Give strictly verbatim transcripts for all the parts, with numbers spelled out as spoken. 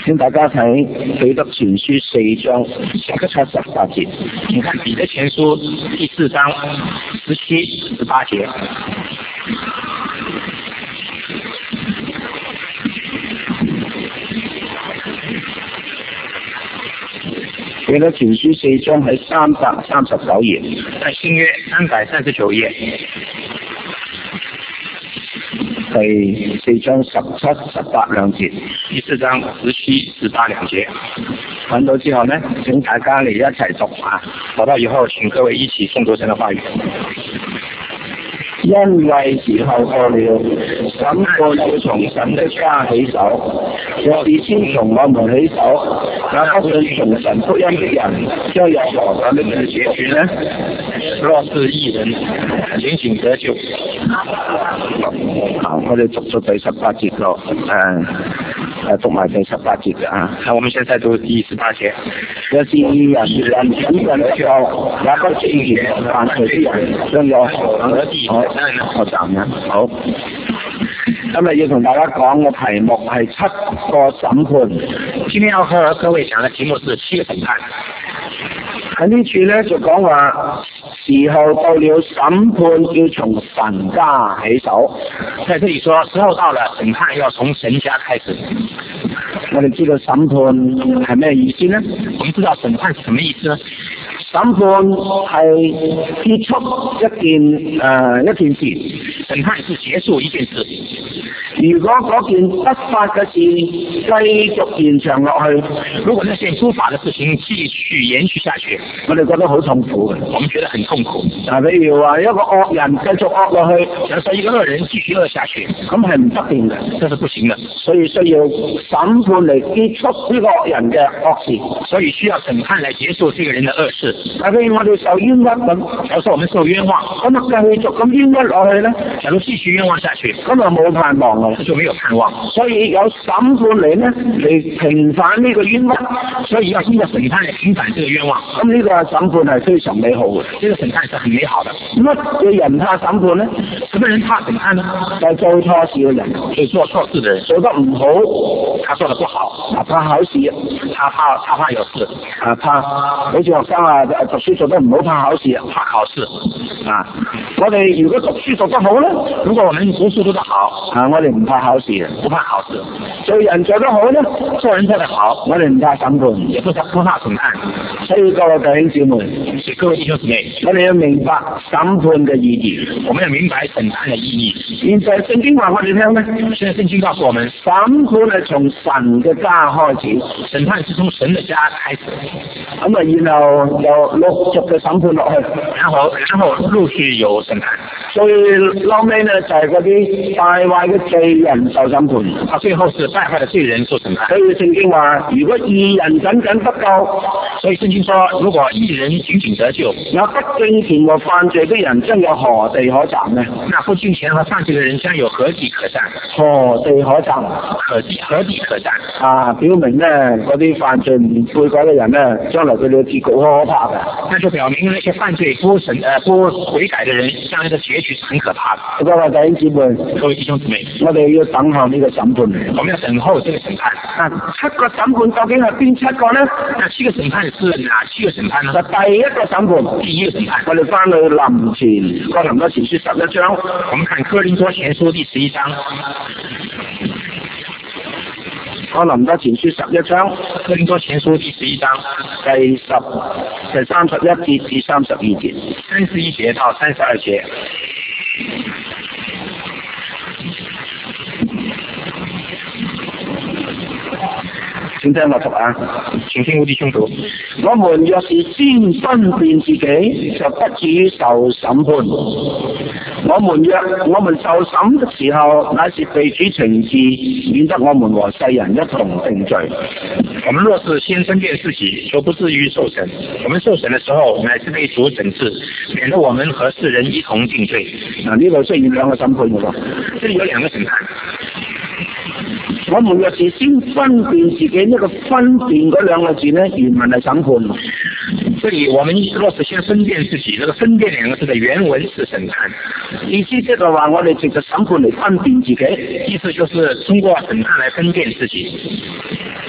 請大家睇彼得前書四章七十八節， 請看彼得前書第四章十七十八節。 彼得前書四章喺三百三十九頁， 在新約三百三十九頁。 第四章十七、十八兩節， 第四章十七、十八兩節。 揾到之後呢，請大家嚟一齊讀啊！ 找到以後，請各位一起誦讀神的話語。 因為時候過了，審判要從神的家起手。若是先從我們起手，那不信從神福音的人將有何等的結局呢？ 若是義人警醒得救。 好，我哋讀咗第十八節咯，誒誒讀埋第十八節嘅啊。 那我們現在讀第十八節。 若是義人人警醒得救，也不信從犯罪的人將有何等的結局？學習嘅好，今日要同大家講嘅題目係七個審判。 今天要和各位講嘅題目是七個審判。 喺呢處咧就講話時候到了，審判要從神家起手。 在這裡說時候到了，審判要從神家開始。 我哋知道審判係咩意思呢？ 我們知道審判是什麼意思呢？ 審判係結束一件誒、呃、一件事， 審判是結束一件事。 如果嗰件不法嘅事繼續延長落去， 如果那件不法嘅事情繼續延續下去， 我哋覺得好痛苦嘅。 我們覺得很痛苦。 啊，比如話一個惡人繼續惡落去， 假如說一個惡人繼續惡下去， 咁係唔得掂嘅， 這是不行的。 所以需要審判嚟結束呢個惡人嘅惡事， 所以需要審判嚟結束這個人嘅惡事。 啊，譬如我哋受冤屈咁， 假如說我們受冤枉， 咁啊繼續咁冤屈落去咧， 假如繼續冤枉下去， 咁啊冇盼望啦， 就沒有盼望。 所以有審判嚟咧嚟平反呢個冤屈， 所以要經過審判嚟平反這個冤枉。 咁呢個審判係非常美好嘅， 這個審判是很美好的。 乜嘅人怕審判咧？ 什麼人怕審判呢？ 就係做錯事嘅人， 係做錯事嘅人， 做得唔好， 他做得不好， 啊怕考試， 他怕他怕有事， 啊怕好似學生啊讀書做得唔好，怕考試， 怕考試啊！我哋如果讀書讀得好咧， 如果我們讀書讀得好， 啊我哋唔怕考試， 不怕考試。 做人做得好咧， 做人做得好， 我哋唔怕審判， 也不怕不怕審判。 所以各位弟兄姊妹， 所以各位弟兄姊妹， 我哋要明白審判嘅意義， 我們要明白審判嘅意義。 現在聖經話我哋聽咧， 現在聖經告訴我們， 審判係從神嘅家開始， 審判是從神嘅家開始。 咁啊，然後又陸續嘅審判落去， 然後然後陸續有審判。 最後尾呢就係嗰啲敗壞嘅罪人受審判， 啊，最後是敗壞嘅罪人受審判。 所以聖經話，如果義人僅僅得救， 所以聖經說，如果義人僅僅得救， 那不敬虔和犯罪的人將有何地可站呢？ 那不敬虔和犯罪的人將有何地可站？ 何地可站？ 何地何地可站？ 啊，表明呢嗰啲犯罪唔悔改嘅人呢，將來佢哋嘅結局好可怕嘅。 那就表明那些犯罪不審誒不悔改嘅人，將來嘅結局是很可怕嘅。 各位弟兄姊妹， 各位弟兄姊妹， 我哋要等候呢個審判。 我們要等候這個審判。 啊，七個審判究竟係邊七個呢？ 那七個審判是哪七個審判呢？ 就第一個審判， 第一個審判。 我哋翻去林前哥林多前書十一章， 我們看哥林多前書第十一章。 哥林多前書十一章， 哥林多前書第十一章第十第三十一節至三十二節， 三十一節到三十二節。 請聽我讀啊！ 請聽我弟兄讀。 我們若是先分辨自己，就不至於受審判。我們若我們受審的時候，乃是被主懲治，免得我們和世人一同定罪。 我們若是先分辨自己，就不至於受審。我們受審的時候，乃是被主懲治，免得我們和世人一同定罪。 嗱，呢度出現兩個審判嘅喎， 這裡有兩個審判。 我們若是先分辨自己，呢個分辨嗰兩個字呢，原文係審判。 這裡我們若是先分辨自己，這個分辨兩個字的原文是審判。 意思即係話我哋藉着審判嚟分辨自己， 意思就是通過審判來分辨自己。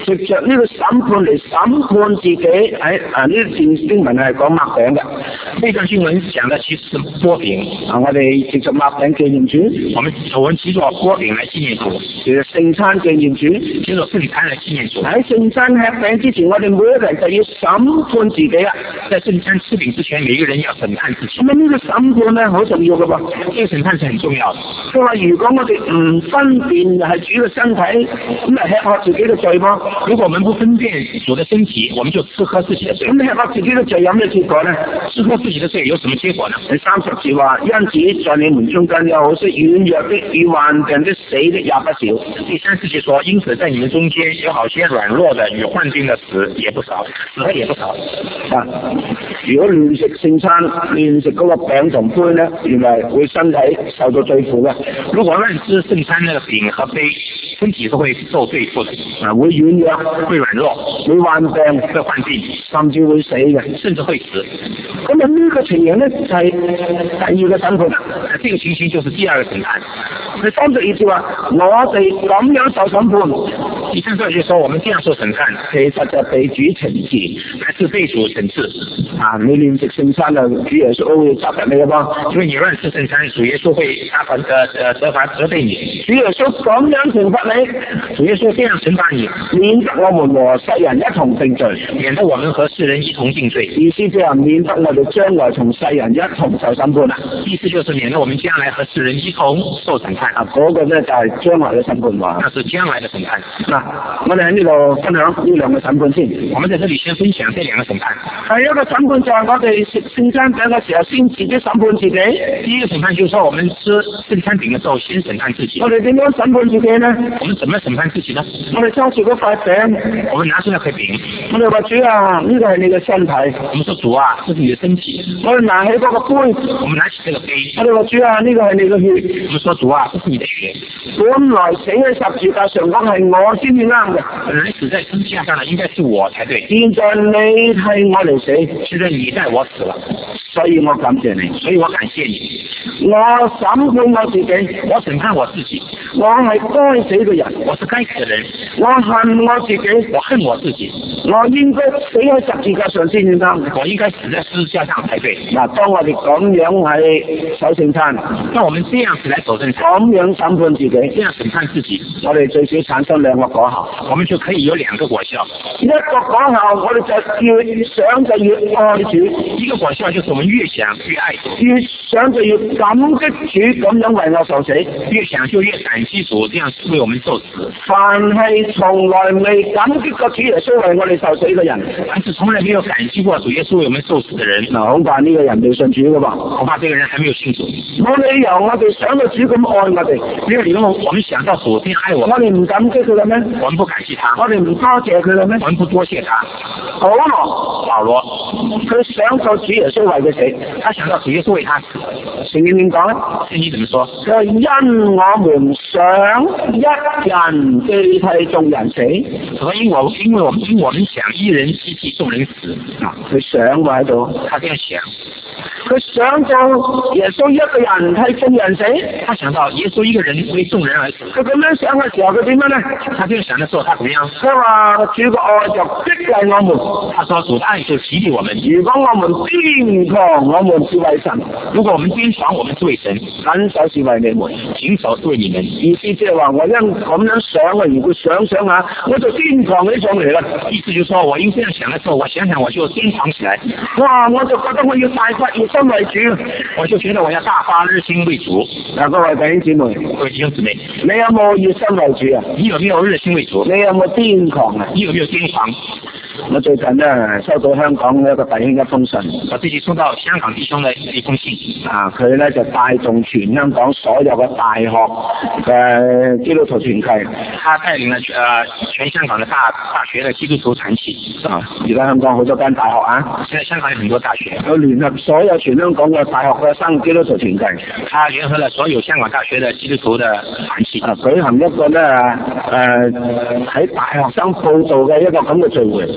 藉着呢個審判嚟審判自己。喺啊呢段經文係講擘餅嘅， 呢段經文講的其實是擘餅。 啊，我哋藉着擘餅紀念主， 我們我們藉着擘餅來紀念主， 藉着聖餐紀念主， 藉着聖餐來紀念主。 喺聖餐吃餅之前，我哋每一個人就要審判自己啦。 在聖餐吃餅之前，每個人要審判自己。 咁啊呢個審判咧好重要嘅噃， 呢個審判是很重要的。 佢話如果我哋唔分辨係主嘅身體，咁咪吃喝自己嘅罪噃。 如果我們不分辨主嘅身體，我們就吃喝自己的罪。 咁吃喝自己嘅罪有咩結果呢？ 吃喝自己的罪有什麼結果呢？ 第三十節話，因此在你們中間有好些軟弱的、與患病的、死的也不少。 第三十節說，因此在你們中間有好些軟弱的、與患病的死也不少，死的也不少。 啊，如果亂食聖餐、亂食嗰個餅同杯呢，原來會身體受到對付嘅。 如果亂吃聖餐那個餅和杯，身體是會受對付的。 啊，會軟弱， 會軟弱， 會患病， 會患病， 甚至會死嘅， 甚至會死。 咁啊呢個情形呢，就係、是、第二個審判。 啊，這個情形就是第二個審判。 佢三十二節話，我哋咁樣受審判。 第三十二節說，我們這樣受審判， 其實就被主懲治， 還是被主懲治。 啊，你亂食聖餐啊，主耶穌會責罰你嘅噃。 因為你亂吃聖餐，主耶穌會責罰誒誒責罰責備你。 主耶穌咁樣懲罰你， 主耶穌這樣懲罰你， 免得我們和世人一同定罪， 免得我們和世人一同定罪。 意思即係免得我哋將來同世人一同受審判啦。 意思就是免得我們將來和世人一同受審判。 啊，嗰個咧就係將來嘅審判話。 那是將來的審判。 嗱，我哋喺呢度分享呢兩個審判先。 我們在這裡先分享這兩個審判。 第一個審判就係我哋食聖餐餅嘅時候先自己審判自己。 第一個審判就是說，我們吃聖餐餅嘅時候先審判自己。 我哋點樣審判自己呢？ 我們怎麼審判自己呢？ 我哋揸住嗰塊餅， 我們拿出那塊餅， 我哋話主啊，呢個係你嘅身體。 我們說主啊，這是你的身體。 我哋拿起嗰個杯， 我們拿起這個杯， 我哋話主啊，呢個係你嘅血。 我們說主啊，這是你的血。 本來死喺十字架上講係我先至啱嘅， 本來死在十字架上的應該是我才對。 現在你替我嚟死， 現在你代我死了， 所以我感謝你， 所以我感謝你。 我審判我自己， 我審判我自己， 我係該死嘅人， 我是該死嘅人， 我恨我自己， 我恨我自己， 我應該死喺十字架上先至啱， 我應該死在十字架上才對。 嗱，當我哋咁樣喺守聖餐， 當我們這樣子來守聖餐， 咁樣審判自己， 這樣審判自己， 我哋最少產生兩個果效， 我們就可以有兩個果效。 一個果效，我哋就越想就越愛主； 一個果效就是我們越想越愛主， 越想就越感激主咁樣為我受死， 越想就越感激主，這樣為我們受死。 凡係從來未感激過主耶穌為我哋受死嘅人， 凡是從來沒有感激過主耶穌為我們受死嘅人， 嗱，恐怕呢個人未信主噶噃， 恐怕這個人還沒有信主。 冇理由我哋想到主咁愛我哋， 沒有理由我們想到主這樣愛我， 我哋唔感激佢嘅咩？ 我們不感激他， 我哋唔多謝佢嘅咩？ 我們不多謝他。 保羅， 保羅， 佢想到主耶穌為佢死， 他想到主耶穌為他死。 聖經點講咧？ 聖經怎麼說？ 佢話因我們想一人既替眾人死， 所以我因為我們因我們想一人既替眾人死啊， 佢想喎喺度， 他這樣想， 佢想到耶穌一個人替眾人死， 他想到耶穌一個人為眾人而死。 佢咁樣想嘅時候，佢點樣咧？ 他這樣想的時候，他怎麼樣？ 佢話主嘅愛就激勵我們， 他說主的愛就激勵我們。 如果我們堅強，我們是為神； 如果我們堅強，我們是為神； 緊守是為你們， 緊守是為你們。 意思即係話我因咁樣想啊，如果想想下，我就堅強起上嚟啦。 意思就是說我因這樣想的時候，我想想我就堅強起來。 哇！我就覺得我要大發熱心為主， 我就覺得我要大發熱心為主。 嗱，各位弟兄姊妹， 各位弟兄姊妹， 你有冇熱心為主啊？ 你有沒有熱心為主？ 你有冇堅強啊？ 你有沒有堅強？ 我最近咧收到香港一個弟兄一封信， 我最近收到香港弟兄的一封信， 啊，佢咧就帶動全香港所有嘅大學嘅基督徒團契， 他帶領了呃全香港的大大學的基督徒團契啊，而家香港好多間大學啊， 現在香港有很多大學， 佢聯合所有全香港嘅大學嘅生基督徒團契， 他聯合了所有香港大學的基督徒的團契， 啊，舉行一個咧誒喺大學生報道嘅一個咁嘅聚會。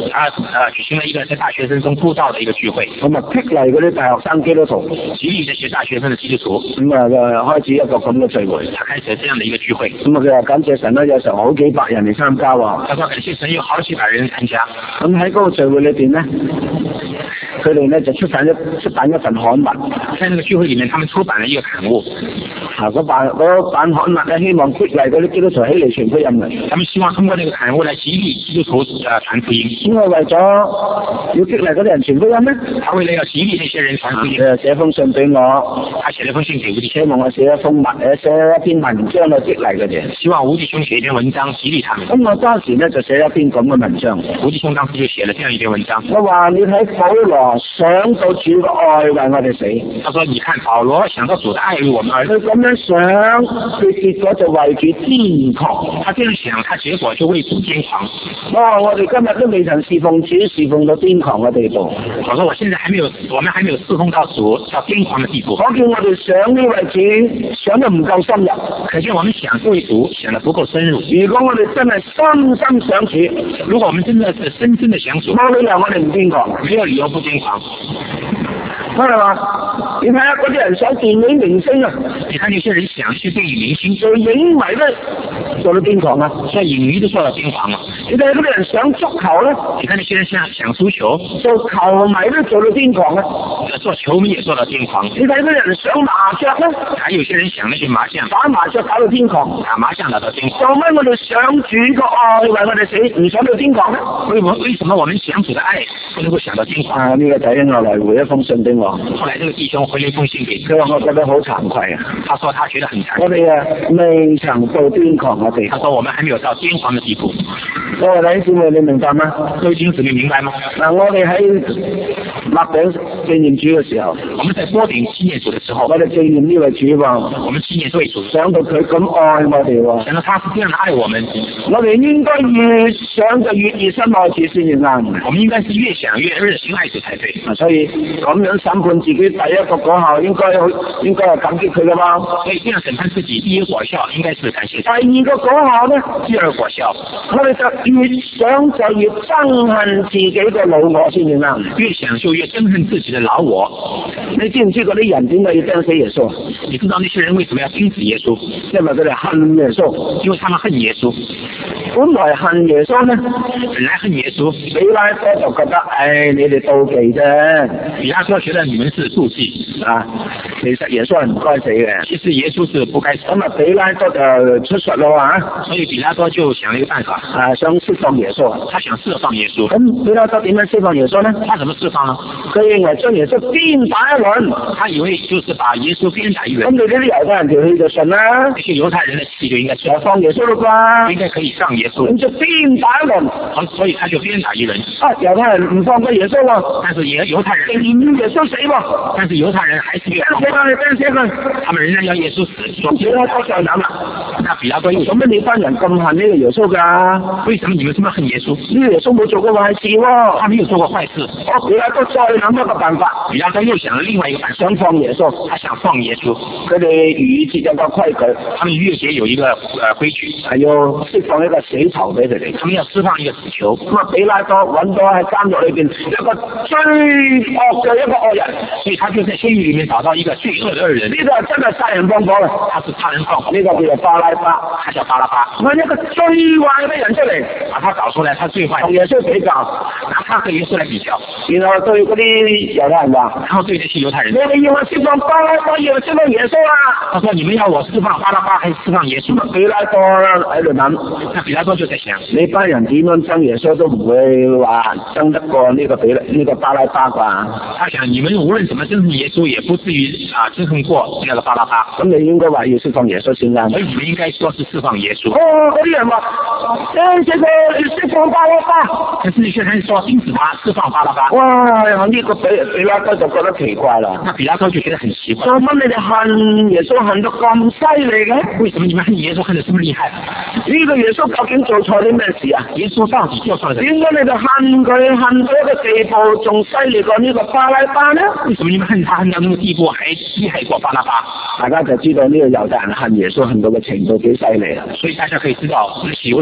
啊呃举行了一个在大學生中佈道的一個聚會， 咁啊激勵嗰啲大學生基督徒， 激勵這些大學生的基督徒， 咁啊開始一個咁嘅聚會， 他開始這樣的一個聚會。 咁啊佢話感謝神啦，有時候好幾百人嚟參加喎。 他說感謝神有好幾百人參加。 咁喺嗰個聚會裏邊咧，佢哋咧就出版一出版一份刊物。 在那個聚會裡面，他們出版了一個刊物。 啊，嗰版嗰版刊物咧，希望激勵嗰啲基督徒起嚟傳福音嘅。 他們希望通過呢個刊物來激勵基督徒誒傳福音。 因為為咗要激勵嗰啲人傳福音咧， 他為了要激勵那些人傳福音， 誒寫封信俾我， 他寫了封信給吳弟希兄， 望我寫一封文誒寫一篇文章去激勵佢哋。 希望吳弟兄寫一篇文章激勵他們。 咁我當時咧就寫一篇咁嘅文章。 吳弟兄當時就寫了這樣一篇文章。 我話你睇保羅想到主嘅愛為我哋死。 他說：你看保羅想到主的愛為我們而死。 佢咁樣想，佢結果就為主癲狂。 他這樣想，他結果就為主癲狂。 哇！我哋今日都未曾侍奉主，侍奉到癲狂嘅地步。 我說我現在還沒有，我們還沒有侍奉到主到癲狂的地步。 可見我哋想呢位主想得唔夠深入， 可見我們想這位主想得不夠深入。 如果我哋真係深深想主， 如果我們真的是深深的想主， 冇理由我哋唔癲狂， 沒有理由不癲狂。 係嘛？你睇下嗰啲人想電影明星啊， 你看有些人想去電影明星， 做影迷咧做到癲狂啊， 做影迷都做到癲狂啊。 你睇嗰啲人想足球咧， 你看那些人想想足球， 做球迷都做到癲狂啊， 做球迷也做到癲狂。 你睇嗰啲人想麻雀咧， 還有些人想那些麻將， 打麻雀搞到癲狂， 打麻將打到癲狂。 做咩我哋想主個愛為我哋死，唔想到癲狂咧？ 為我為什麼我們想主的愛不能夠想到癲狂？ 啊！呢個弟兄落嚟回一封信俾我， 後來這個弟兄回了一封信給佢話我覺得好慚愧啊。 他說他覺得很慚愧。 我哋啊未曾到癲狂嘅地步。 他說我們還沒有到癲狂的地步。 各位弟兄姊妹，你明白嗎？ 各位弟兄姊妹明白嗎？ 嗱，我哋喺擘餅紀念主嘅時候， 我們在擘餅紀念主的時候， 我哋紀念呢位主喎， 我們紀念這位主， 想到佢咁愛我哋喎， 想到他是這樣的愛我們， 我哋應該越想就越熱心愛主先至啱。 我們應該是越想越熱心愛主才對。 所以咁樣審判自己，第一個果效應該應該係感激佢噶嘛。 所以這樣審判自己，第一個果效應該是感謝。 第二個果效咧， 第二個果效， 我哋就越想就越憎恨自己嘅老我先至啱。 越想就越憎恨自己的老我。 你知唔知嗰啲人點解要釘死耶穌？ 你知道那些人為什麼要釘死耶穌？ 因為佢哋恨耶穌， 因為他們恨耶穌。 本來恨耶穌咧， 本來恨耶穌， 比拉多就覺得，唉，你哋妒忌啫。 比拉多覺得你們是妒忌啊，其實耶穌係唔該死嘅。 其實耶穌是不該死。 咁啊，比拉多就出術咯啊， 所以比拉多就想了一個辦法， 啊，想釋放耶穌。 他想釋放耶穌。 咁比拉多點樣釋放耶穌呢？ 他怎麼釋放呢？ 佢認為將耶穌鞭打一輪， 他以為就是把耶穌鞭打一輪。 咁你呢啲猶太人條氣就順啦， 這些猶太人的氣就應該就放耶穌咯啩， 應該可以放耶穌。 咁就鞭打一輪， 好，所以他就鞭打一輪。 啊，猶太人唔放過耶穌喎， 但是也猶太人仍然要耶穌死喎， 但是猶太人還是要死佢，死佢， 他們仍然要耶穌死。 咁比拉多就諗啦， 那比拉多又咁樣你班人咁恨呢個耶穌㗎？ 為什麼你們這麼恨耶穌？ 呢個耶穌冇做過壞事喎， 他沒有做過壞事。 我比拉多再諗一個辦法， 比拉多又想了另外一個辦法， 想放耶穌， 他想放耶穌。 佢哋逾節有個規矩， 他們逾越節有一個呃規矩， 係要釋放一個死囚俾佢哋。 他們要釋放一個死囚。 咁啊，比拉多揾到喺監獄裏邊一個最惡嘅一個惡人， 所以他就在監獄裏面找到一個最惡的惡人。 呢個係真係殺人放火嘅， 他是殺人放火。 呢個叫做巴拉巴， 他叫巴拉巴。 揾一個最壞嘅人出嚟， 把他找出來，他最壞。 同耶穌比較， 拿他和耶穌來比較， 然後對嗰啲猶太人話， 然後對這些猶太人， 你哋要我釋放巴拉巴，要我釋放耶穌啊！ 他說：你們要我釋放巴拉巴，還是釋放耶穌？ 比拉多喺度諗， 那比拉多就在想， 你班人點樣憎耶穌都唔會話憎得過呢個比呢、這個巴拉巴啩？ 他想你們無論怎麼憎恨耶穌，也不至於啊憎恨過那個巴拉巴。 咁你應該話要釋放耶穌先啱。 所以你們應該說是釋放耶穌。 哦，嗰啲人話，誒，這個釋放巴拉巴。 但是你卻係說釘死他，釋放巴拉巴。 哇！呢、這個比比拉多就覺得奇怪啦。 那比拉多就覺得很奇怪。 做乜你哋恨耶穌恨到咁犀利嘅？ 為什麼你們恨耶穌恨得這麼厲害？ 呢個耶穌究竟做錯啲咩事啊？ 耶穌到底做錯了什麼？ 點解你哋恨佢恨到一個地步，仲犀利過呢個巴拉巴呢？ 為什麼你們恨他恨到那個地步，還厲害過巴拉巴？ 大家就知道呢個猶太人恨耶穌恨到嘅程度幾犀利啦。 所以大家可以知道，猶太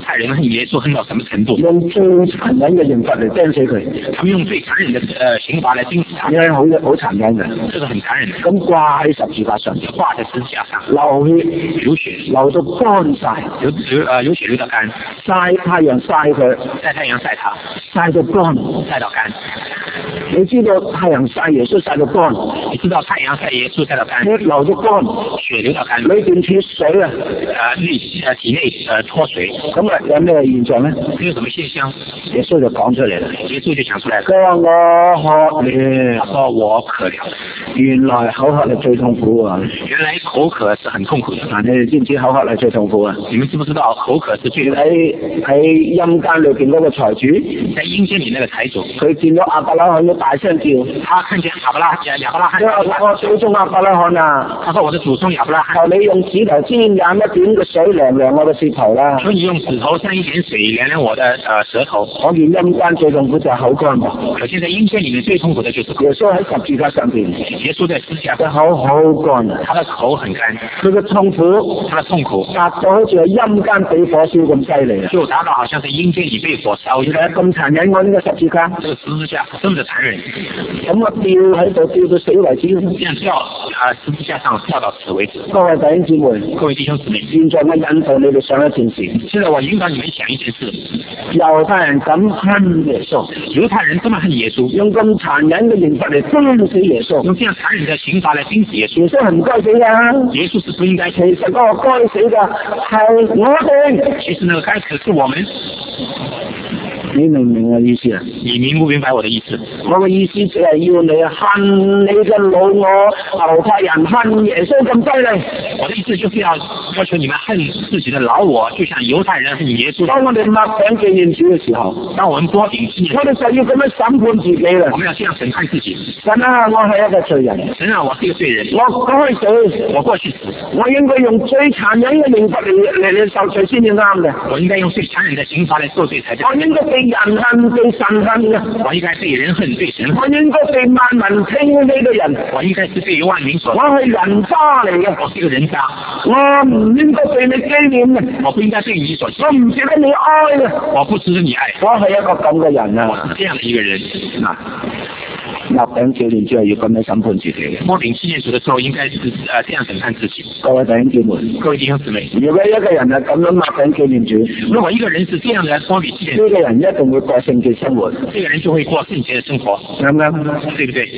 太人恨耶穌恨到什麼程度？ 用最殘忍嘅刑罰嚟釘死佢。 他們用最殘忍的呃刑罰來釘死他。 因為好好殘忍嘅， 這是很殘忍的。 咁掛喺十字架上， 掛在十字架上， 流血流血， 流到乾晒， 流流呃流血流到乾， 曬太陽曬佢， 曬太陽曬他， 曬到乾， 曬到乾。 你知道太陽曬耶穌曬到乾， 你知道太陽曬耶穌曬到乾， 血流到乾， 血流到乾， 裏邊脫水啊， 呃內呃體內呃脫水。 咁啊有咩現象咧？ 這有什麼現象？ 耶穌就講出嚟啦， 耶穌就講出來了。 佢話我渴了， 他說我渴了。 原來口渴係最痛苦啊！ 原來口渴是很痛苦的。 嗱，你哋知唔知口渴係最痛苦啊？ 你們知不知道口渴是最痛苦？ 喺喺陰間裏邊嗰個財主， 在陰間裏那個財主， 佢見到亞伯拉罕要大聲叫， 他看見亞伯拉亞伯拉罕， 我祖宗亞伯拉罕啊！ 他說我的祖宗亞伯拉罕， 求你用指頭沾染一點嘅水涼涼我嘅舌頭啦。 求你用指頭沾一點水涼涼我的呃舌頭。 我見陰間最痛苦就係口乾噃。 可見在陰間裏面最痛苦的就是耶穌喺十字架上邊， 耶穌在十字架上， 口好乾啊， 他的口很乾， 佢嘅痛苦， 他的痛苦達到好似係陰間被火燒咁犀利啊！ 就達到好像是陰間裏被火燒一樣。 咁殘忍我呢個十字架， 這個十字架這麼的殘忍， 咁我吊喺度吊到死為止。 這樣吊啊十字架上吊到死為止。 各位弟兄姊妹， 各位弟兄姊妹， 現在我引導你哋想一件事。 現在我引導你們想一件事。 猶太人咁恨耶穌， 猶太人這麼恨耶穌， 用咁殘忍嘅刑罰嚟釘死耶穌， 用這樣殘忍的刑罰來釘死耶穌。 耶穌係唔該死㗎， 耶穌是不應該死。 其實嗰個該死嘅係我哋。 其實那個該死是我們。 你明唔明我意思啊？ 你明不明白我的意思？ 我嘅意思就係要你恨你嘅老我猶太人恨耶穌咁犀利。 我的意思就是要要求你們恨自己的老我，就像猶太人恨耶穌。 當我哋擘餅紀念主嘅時候， 當我們多頂紀念， 我哋就要咁樣審判自己啦。 我們要這樣審判自己。 神啊，我係一個罪人。 神啊，我是一個罪人。 我該死， 我過去死。 我應該用最殘忍嘅刑罰嚟嚟嚟受罪先至啱嘅。 我應該用最殘忍的刑罰來受罪才對。 我應該被人恨被神恨嘅。 我應該被人恨被神恨。 我應該被萬民稱呢個人。 我應該是被萬民所。 我係人渣嚟嘅。 我是一個人渣。 我唔應該被你紀念嘅。 我不應該被你所紀念。 我唔值得你愛嘅。 我不值得你愛。 我係一個咁嘅人啊。 我是這樣的一個人啊。 擘餅紀念之後要咁樣審判自己嘅。 擘餅紀念主的時候應該是呃這樣審判自己。 各位弟兄姊妹， 各位弟兄姊妹， 如果一個人係咁樣擘餅紀念主， 如果一個人是這樣的擘餅紀念， 呢個人一定會過聖潔生活。 這個人就會過聖潔的生活， 啱唔啱？ 對不對？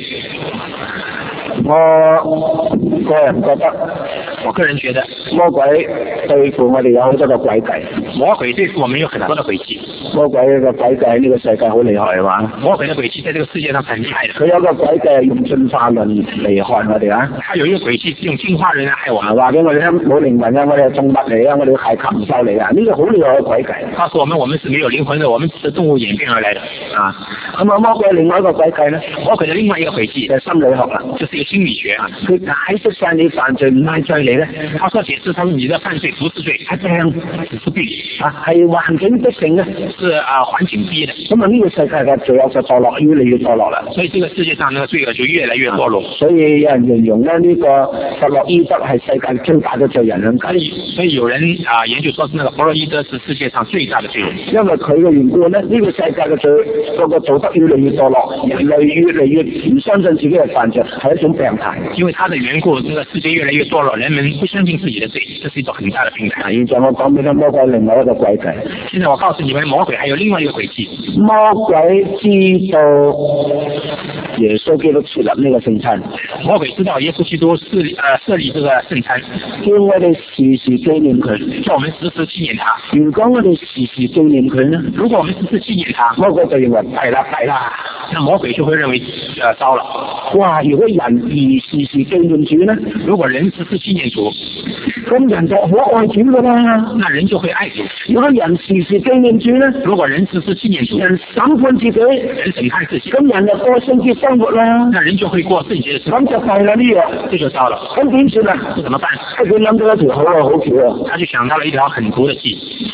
我個人覺得， 我個人覺得魔鬼對付我哋有好多個詭計。 魔鬼對付我們有很多的詭計。 魔鬼嘅詭計喺呢個世界好厲害係嘛？ 魔鬼的詭計在這個世界上很厲害的。 佢有一個詭計係用進化論嚟害我哋啊！ 他有一個詭計是用進化論嚟害我們， 話俾我哋聽冇靈魂啊，我哋係動物嚟啊，我哋係禽獸嚟啊！呢個好厲害嘅詭計。 告訴我們我們是沒有靈魂的，我們只是動物演變而來的啊！ 咁啊，魔鬼另外一個詭計咧， 魔鬼的另外一個詭計就係心理學啦， 就是一個心理學啊。 佢解釋晒你犯罪唔係罪嚟咧， 他說解釋他說你的犯罪不是罪，係病，只是病啊，係環境逼成嘅， 是啊環境逼的。 咁啊呢個世界嘅罪惡就墮落，越嚟越墮落啦。 所以這個世界上呢個罪惡就越來越墮落。 所以有人形容咧呢個弗洛伊德係世界最大嘅罪人咁解。所以有人啊研究說是那個弗洛伊德是世界上最大的罪人。 因為佢嘅緣故咧，呢個世界嘅罪個個道德越嚟越墮落，人類越嚟越唔相信自己係犯罪，係一種病態。 因為他的緣故，這個世界越來越墮落，人們不相信自己的罪，這是一種很大的病態。 現在我講俾你魔鬼另外一個詭計。 現在我告訴你們，魔鬼還有另外一個詭計。 魔鬼知道耶穌基督設立呢個聖餐。 魔鬼知道耶穌基督設立呃設立這個聖餐， 叫我哋時時紀念佢， 叫我們時時紀念他。 如果我哋時時紀念佢呢？ 如果我們時時紀念他， 魔鬼就認為弊啦弊啦， 那魔鬼就會認為呃糟了。 哇！如果人而時時紀念主呢？ 如果人時時紀念主， 咁人就好愛主噶啦。 那人就會愛主。 如果人時時紀念主呢？ 如果人時時紀念主， 人審判自己， 人審判自己， 咁人就過聖潔生活啦。 那人就會過聖潔的生活。 咁就弊啦呢樣， 這就糟了。 咁點算啊？ 這怎麼辦？ 佢諗到一條好嘅好橋啊！ 他就想到了一條很毒的計。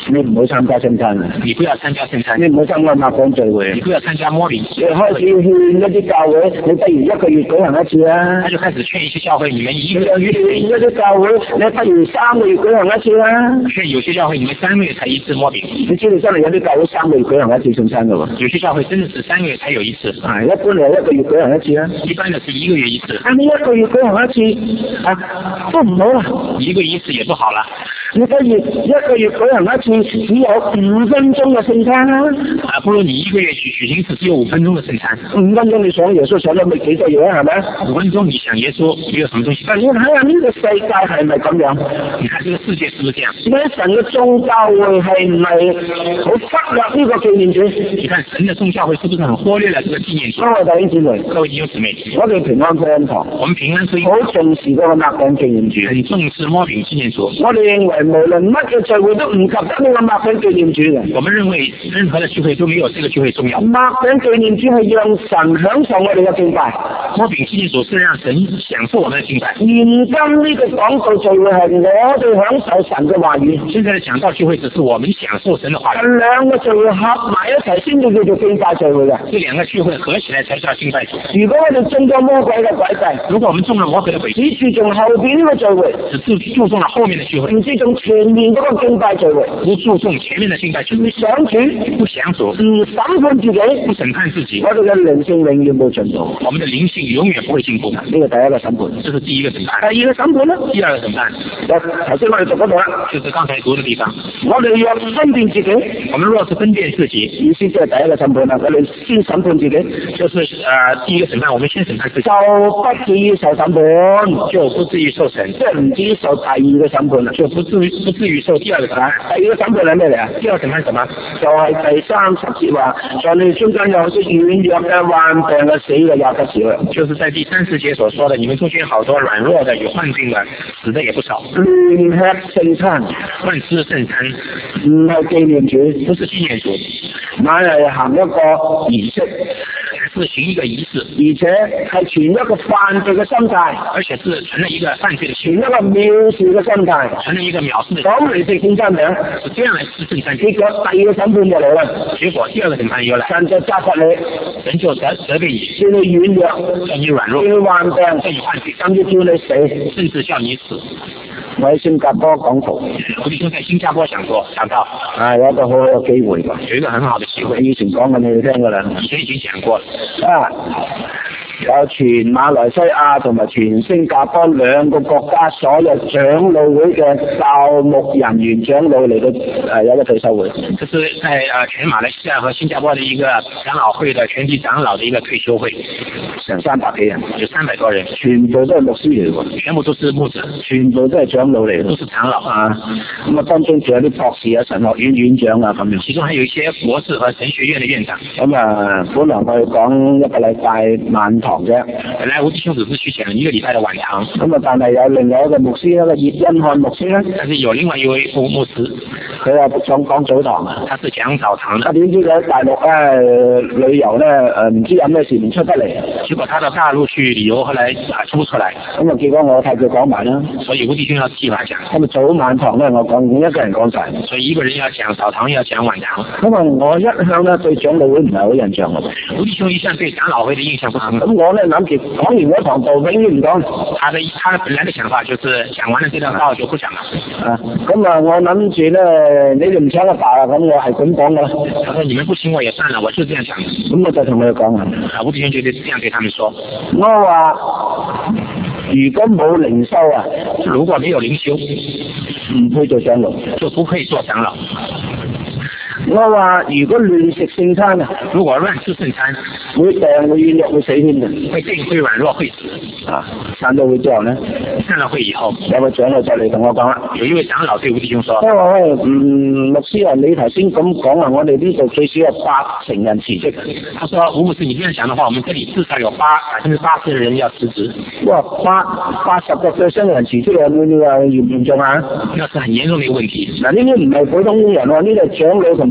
你唔好參加聖餐啊！ 你不要參加聖餐， 你唔好參加擘餅聚會， 你不要參加摸餅。 你開始勸一啲教會，你不如一個月舉行一次啊！ 他就開始勸一些教會，你們一個月勸一啲教會，你不如三個月舉行一次啦！ 勸有些教會，你們三個月才一次摸餅。 你知道真係有啲教會三個月舉行一次聖餐噶喎？ 有些教會真的是三個月才有一次。 啊，一般係一個月舉行一次啦。 一般的是一個月一次。 啊，你一個月舉行一次，啊，都唔好啦。 一個月一次也不好啦。 你不如一個月舉行一次，只有五分鐘嘅聖餐啦。 啊，不如你一個月舉舉行一次，只有五分鐘嘅聖餐。 五分鐘你想耶穌想咗咪幾多嘢啊？係咪？ 五分鐘你想耶穌沒有什麼東西？ 但你睇下呢個世界係咪咁樣？ 你看這個世界是不是這樣？ 你睇神嘅宗教會係唔係好忽略呢個紀念主？ 你看神嘅宗教會是不是很忽略了這個紀念主？ 各位弟兄姊妹， 各位弟兄姊妹， 我哋平安福音堂， 我們平安福音好重視嗰個擘餅紀念主， 很重視摸餅紀念主。 我哋認為無論乜嘅聚會都唔及得呢個擘餅紀念主嘅。 我們認為任何的聚會都沒有這個聚會重要。 擘餅紀念主係讓神享受我哋嘅敬拜， 摸餅紀念主是讓神享受我們的敬拜。 現今呢個講道聚會係我哋享受神嘅話語。 現在的講道聚會只是我們享受神的話語。 兩個聚會合埋一齊先至叫做敬拜聚會嘅。 這兩個聚會合起來才叫敬拜聚會。 如果我哋中咗魔鬼嘅詭計， 如果我們中了魔鬼的詭計， 只注重後邊呢個聚會， 只注注重了後面的聚會， 唔注重前面嗰個敬拜聚會， 不注重前面的敬拜聚會， 唔想主， 不想主， 唔審判自己， 不審判自己， 我哋嘅靈性永遠冇進步。 我們的靈性永遠不會進步。 呢個第一個審判， 這是第一個審判。 第二個審判呢？ 第二個審判， 頭先我哋讀嗰度啦， 就是剛才讀的地方。 我哋若分辨自己， 我們若是分辨自己， 意思即係第一個審判啦。我哋先審判自己， 就是呃第一個審判，我們先審判自己， 就不至於受審判， 就不至於受審， 即係唔至於受第二個審判啦， 就不至於不至於受第二個審判。 第二個審判係咩嚟啊？ 第二個審判什麼？ 就係第三十節話，在你中間有啲軟弱嘅、患病嘅、死嘅也不少。 就是在第三十節所說的，你們中間好多軟弱的、有患病的、死的也不少。 亂吃聖餐， 亂吃聖餐， 唔係紀念主， 不是紀念主， 乃係行一個儀式， 是行一個儀式， 而且係存一個犯罪嘅心態， 而且是存了一個犯罪的心， 存一個藐視嘅心態， 存了一個藐視的心。 咁嚟食聖餐名， 是這樣來吃聖餐。 結果第二個審判就嚟啦， 結果第二個審判又來， 神就責罰你， 神就責責備你， 叫你軟弱， 叫你軟弱， 叫你患病， 叫你患病， 甚至叫你死， 甚至叫你死。 我喺新加坡講道， 我弟兄在新加坡講過講到， 啊有一個好好嘅機會㗎， 有一個很好的機會， 以前講緊你哋聽㗎啦， 以前已經講過了。 啊，有全馬來西亞同埋全新加坡兩個國家所有長老會嘅教牧人員長老嚟到誒有一個退休會， 這是在誒全馬來西亞和新加坡的一個長老會的全體長老的一個退休會， 成三百幾人， 有三百多人， 全部都係牧師嚟喎， 全部都是牧者， 全部都係長老嚟， 都是長老啊。咁啊，當中仲有啲博士啊、神學院院長啊咁樣， 其中還有一些博士和神學院的院長。 咁啊，本來我哋講一個禮拜晚堂啫， 本來吳弟兄只是去講一個禮拜的晚堂， 咁啊，但係有另外一個牧師，一個葉恩漢牧師咧， 但是有另外一位牧牧師， 佢啊想講早堂啊， 他是講早堂的。 啊點知佢喺大陸咧旅遊咧誒唔知有咩事唔出得嚟， 結果他到大陸去旅遊，後來啊出不出來， 咁啊結果我替佢講埋啦， 所以吳弟兄要替他講。 咁啊早晚堂咧我講一個人講晒， 所以一個人要講早堂，要講晚堂。 咁啊我一向咧對長老會唔係好印象嘅， 吳弟兄一向對長老會的印象不很好。 咁我咧諗住講完嗰堂道永遠唔講， 他的他的本來的想法就是講完了這段道就不講了。 啊咁啊我諗住咧你哋唔請我爸啊，咁我係咁講噶啦。 他說你們不請我也算了，我就這樣講。 咁我就同佢哋講啊， 啊吳弟兄就這樣對他們說， 我話如果冇靈修啊， 如果沒有靈修， 唔配做長老， 就不配做長老。 我話如果亂食聖餐啊， 如果亂吃聖餐， 會病會軟弱會死添嘅， 會病會軟弱會死。 啊，散到會之後咧， 散了會以後， 有個長老就嚟同我講啦， 有一位長老對吳弟兄說， 佢話喂，嗯，牧師啊，你頭先咁講啊，我哋呢度最少有八成人辭職。 他說吳牧師，你這樣講的話，我們這裡至少有八百分之八十的人要辭職。 哇，八八十個 percent 嘅人辭職啊，你你話嚴唔嚴重啊？ 那是很嚴重的一個問題。 嗱，呢啲唔係普通人喎，呢啲係長老同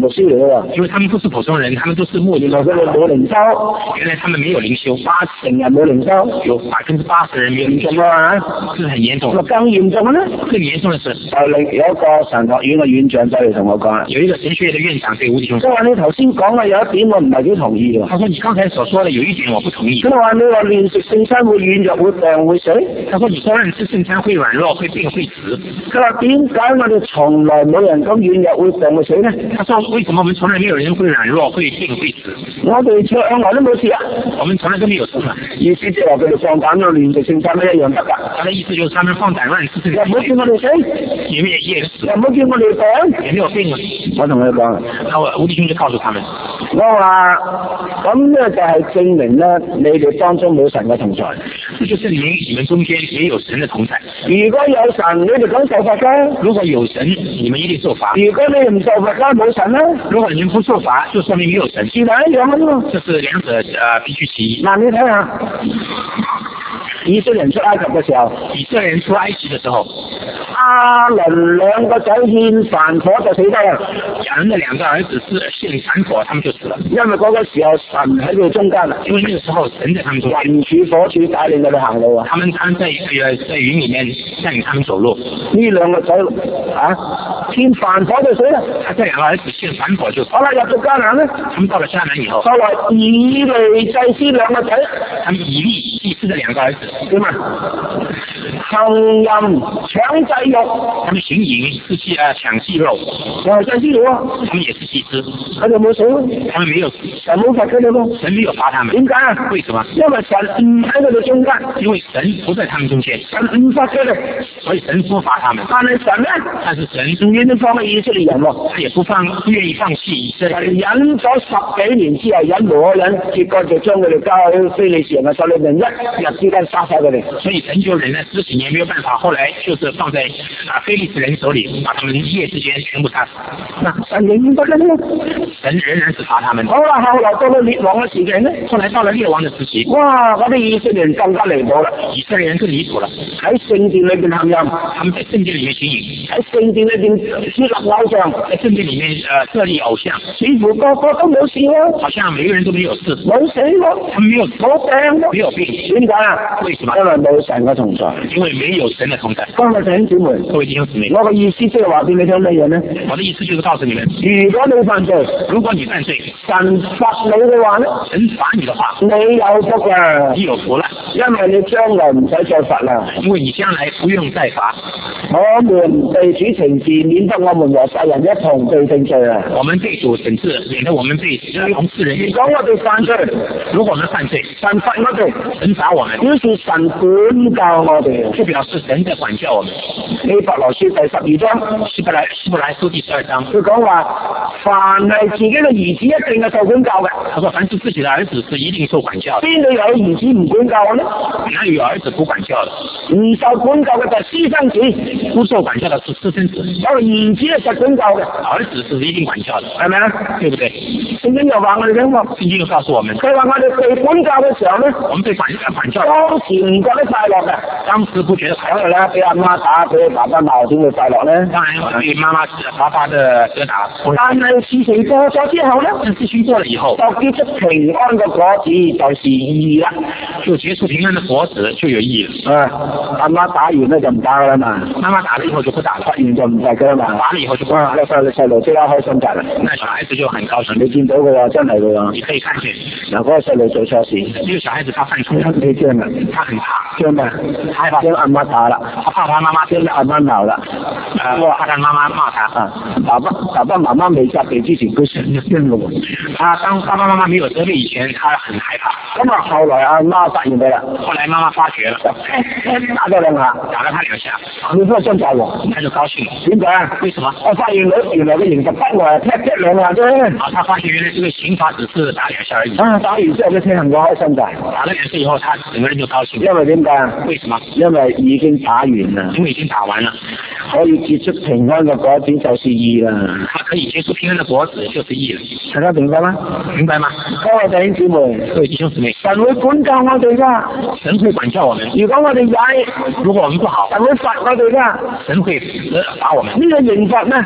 牧師嚟嘅， 因為他們不是普通人，他們都是牧師。 原來佢哋冇靈修， 原來他們沒有靈修， 八成人冇靈修， 有百分之八十人沒有靈修啊， 這是很嚴重。 咁更嚴重嘅咧， 更嚴重嘅是， 就另有一個神學院嘅院長走嚟同我講， 有一個神學院嘅院長對吳弟兄， 佢話你頭先講嘅有一點我唔係幾同意嘅。 他說你剛才所說的有一點我不同意。 佢話你話亂食聖餐會軟弱會病會死。 他說你說人吃聖餐會軟弱會病會死。 佢話點解我哋從來冇人咁軟弱會病會死呢？ 他說為什麼我們從來沒有人會軟弱會病會死？ 我哋向來都冇事啊， 我們從來都沒有事嘛。 意思即係話佢哋放膽咗亂食聖餐都一樣得㗎。 他的意思就是他們放膽亂吃聖餐， 又唔好叫我哋死， 也沒也死， 又唔好叫我哋病， 也沒有病啊。 我同佢講， 那我吳弟兄就告訴他們， 我話咁咧就係證明咧，你哋當中冇神嘅同在。 這就證明你們中間也有神的同在。 如果有神，你哋講受罰㗎； 如果有神，你們一定受罰。 如果你唔受罰㗎，冇神啦。 如果你們不受罰，就說明沒有神。 是兩樣嘅啫嘛。 這是兩者呃必須其一。 嗱，你睇下，以色列人出埃及嘅時候， 以色列人出埃及嘅時候， 亞倫兩個仔獻燔火就死得啦。 亞倫的兩個兒子是獻燔火，他們就死了。 因為嗰個時候神喺佢中間啦， 因為那個時候神在他們中間， 雲柱火柱帶領佢哋行路啊。 他們他們在呃在雲裡面帶領他們走路。 呢兩個仔啊，獻燔火就死啦。 他這兩個兒子獻燔火就死了。 好啦，入到迦南咧， 他們到了迦南以後， 後來以利祭司兩個仔， 他們以利祭司的兩個兒子點啊？行淫搶祭肉， 他們行淫吃祭啊搶祭肉， 又係祭司喎， 他們也是祭司， 佢哋冇死咯， 他們沒有死， 神冇罰佢哋咯， 神沒有罰他們。 點解啊？ 為什麼？ 因為神唔喺佢哋中間， 因為神不在他們中間， 神唔罰佢哋， 所以神不罰他們。 但係神咧， 但是神唔願意放棄以色列人喎， 他也不放不願意放棄以色列人。 忍咗十幾年之後，忍無可忍，結果就將佢哋交喺非利士人嘅手裏面，一日之間殺晒佢哋。 所以神就忍了十幾年沒有辦法，後來就是放在啊非利士人手裏，把他們一夜之間全部殺死。 嗱，神仍然不忍呢？ 神仍然是罰他們。 好啦，後來到咗列王嘅時期呢， 後來到了列王嘅時期， 哇！嗰啲以色列人更加離譜啦， 以色列人更離譜啦， 喺聖殿裏邊行淫， 他們在聖殿裏面行淫， 喺聖殿裏邊設立偶像， 在聖殿裏面呃設立偶像， 似乎個個都冇事喎， 好像每個人都沒有事， 冇死喎， 他們沒有冇病喎， 沒有病， 點解啊？ 為什麼？ 因為冇神嘅同在， 因為沒有神的同在。 各位弟兄姊妹， 各位弟兄姊妹， 我嘅意思即係話俾你聽乜嘢呢？ 我的意思就是告訴你們， 如果你犯罪， 如果你犯罪， 神罰你嘅話呢， 神罰你的話， 你有福啊， 你有福了， 因為你將來唔使再罰啦， 因為你將來不用再罰。 我們被主懲治，免得我們和世人一同被定罪啊！ 我們被主懲治，免得我們被同世人。 如果我哋犯罪， 如果我們犯罪， 神罰我哋， 神罰我們， 表示神管教我哋， 就表示神在管教我們。 希伯來書第十二章， 希伯來希伯來書第十二章， 佢講話，凡係自己嘅兒子一定係受管教嘅。 他說，凡是自己的兒子是一定受管教的。 邊度有兒子唔管教呢？ 哪裏有兒子不管教的？ 唔受管教嘅就係私生子， 不受管教的是私生子。 有兒子係實管教嘅， 兒子是一定管教的， 係咪啊？ 對不對？ 聖經又話我哋聽過， 聖經又告訴我們， 佢話我哋被管教嘅時候咧， 我們被管管教， 當時唔覺得快樂嘅， 當時不覺得快樂啦，俾阿媽打，俾爸爸鬧，點會快樂咧？ 當然被媽媽爸爸的責打。 但係事情過咗之後咧， 事情過了以後， 就結出平安嘅果子，就是義啦。 就結出平安嘅果子，就有義了。 啊，阿媽打完咧就唔打啦嘛， 媽媽打了以後就不打了， 打完就唔罰噶啦嘛， 打了以後就不哇，個細路細路即刻開心㗎啦。 那小孩子就很高興， 你見到嘅話真係嘅喎， 你可以看見嗱嗰個細路做錯事， 呢個小孩子他犯錯， 你驚啊？ 他很怕， 驚咩？ 害怕， 驚阿媽打啦， 他怕他媽媽驚阿媽鬧啦， 呃，怕他媽媽罵他啊！爸爸爸爸媽媽未責備之前，佢成日驚嘅喎。 他當爸爸媽媽沒有責備以前，他很害怕。 咁啊，後來阿媽發現佢啦， 後來媽媽發覺了， 打咗兩下， 打了他兩下， 佢都真大喎， 他就高興。 點解啊？ 為什麼？ 我發現佢原來嘅刑罰不外係踢踢兩下啫。 啊，他發現原來這個刑罰只是打兩下而已。 啊，打完之後佢聽人講開心大， 打了兩下以後，他整個人就高興。 因為點解啊？ 為什麼？ 因為已經打完啦， 因為已經打完了， 可以結出平安嘅果子就是義啦。 他可以結出平安的果子就是義了。 大家明白嗎？ 明白嗎？ 各位弟兄姊妹， 各位弟兄姊妹， 神會管教我哋噶， 神會管教我們。 如果我哋曳， 如果我們不好， 神會罰我哋噶。 神會罰我們。 呢個刑罰呢，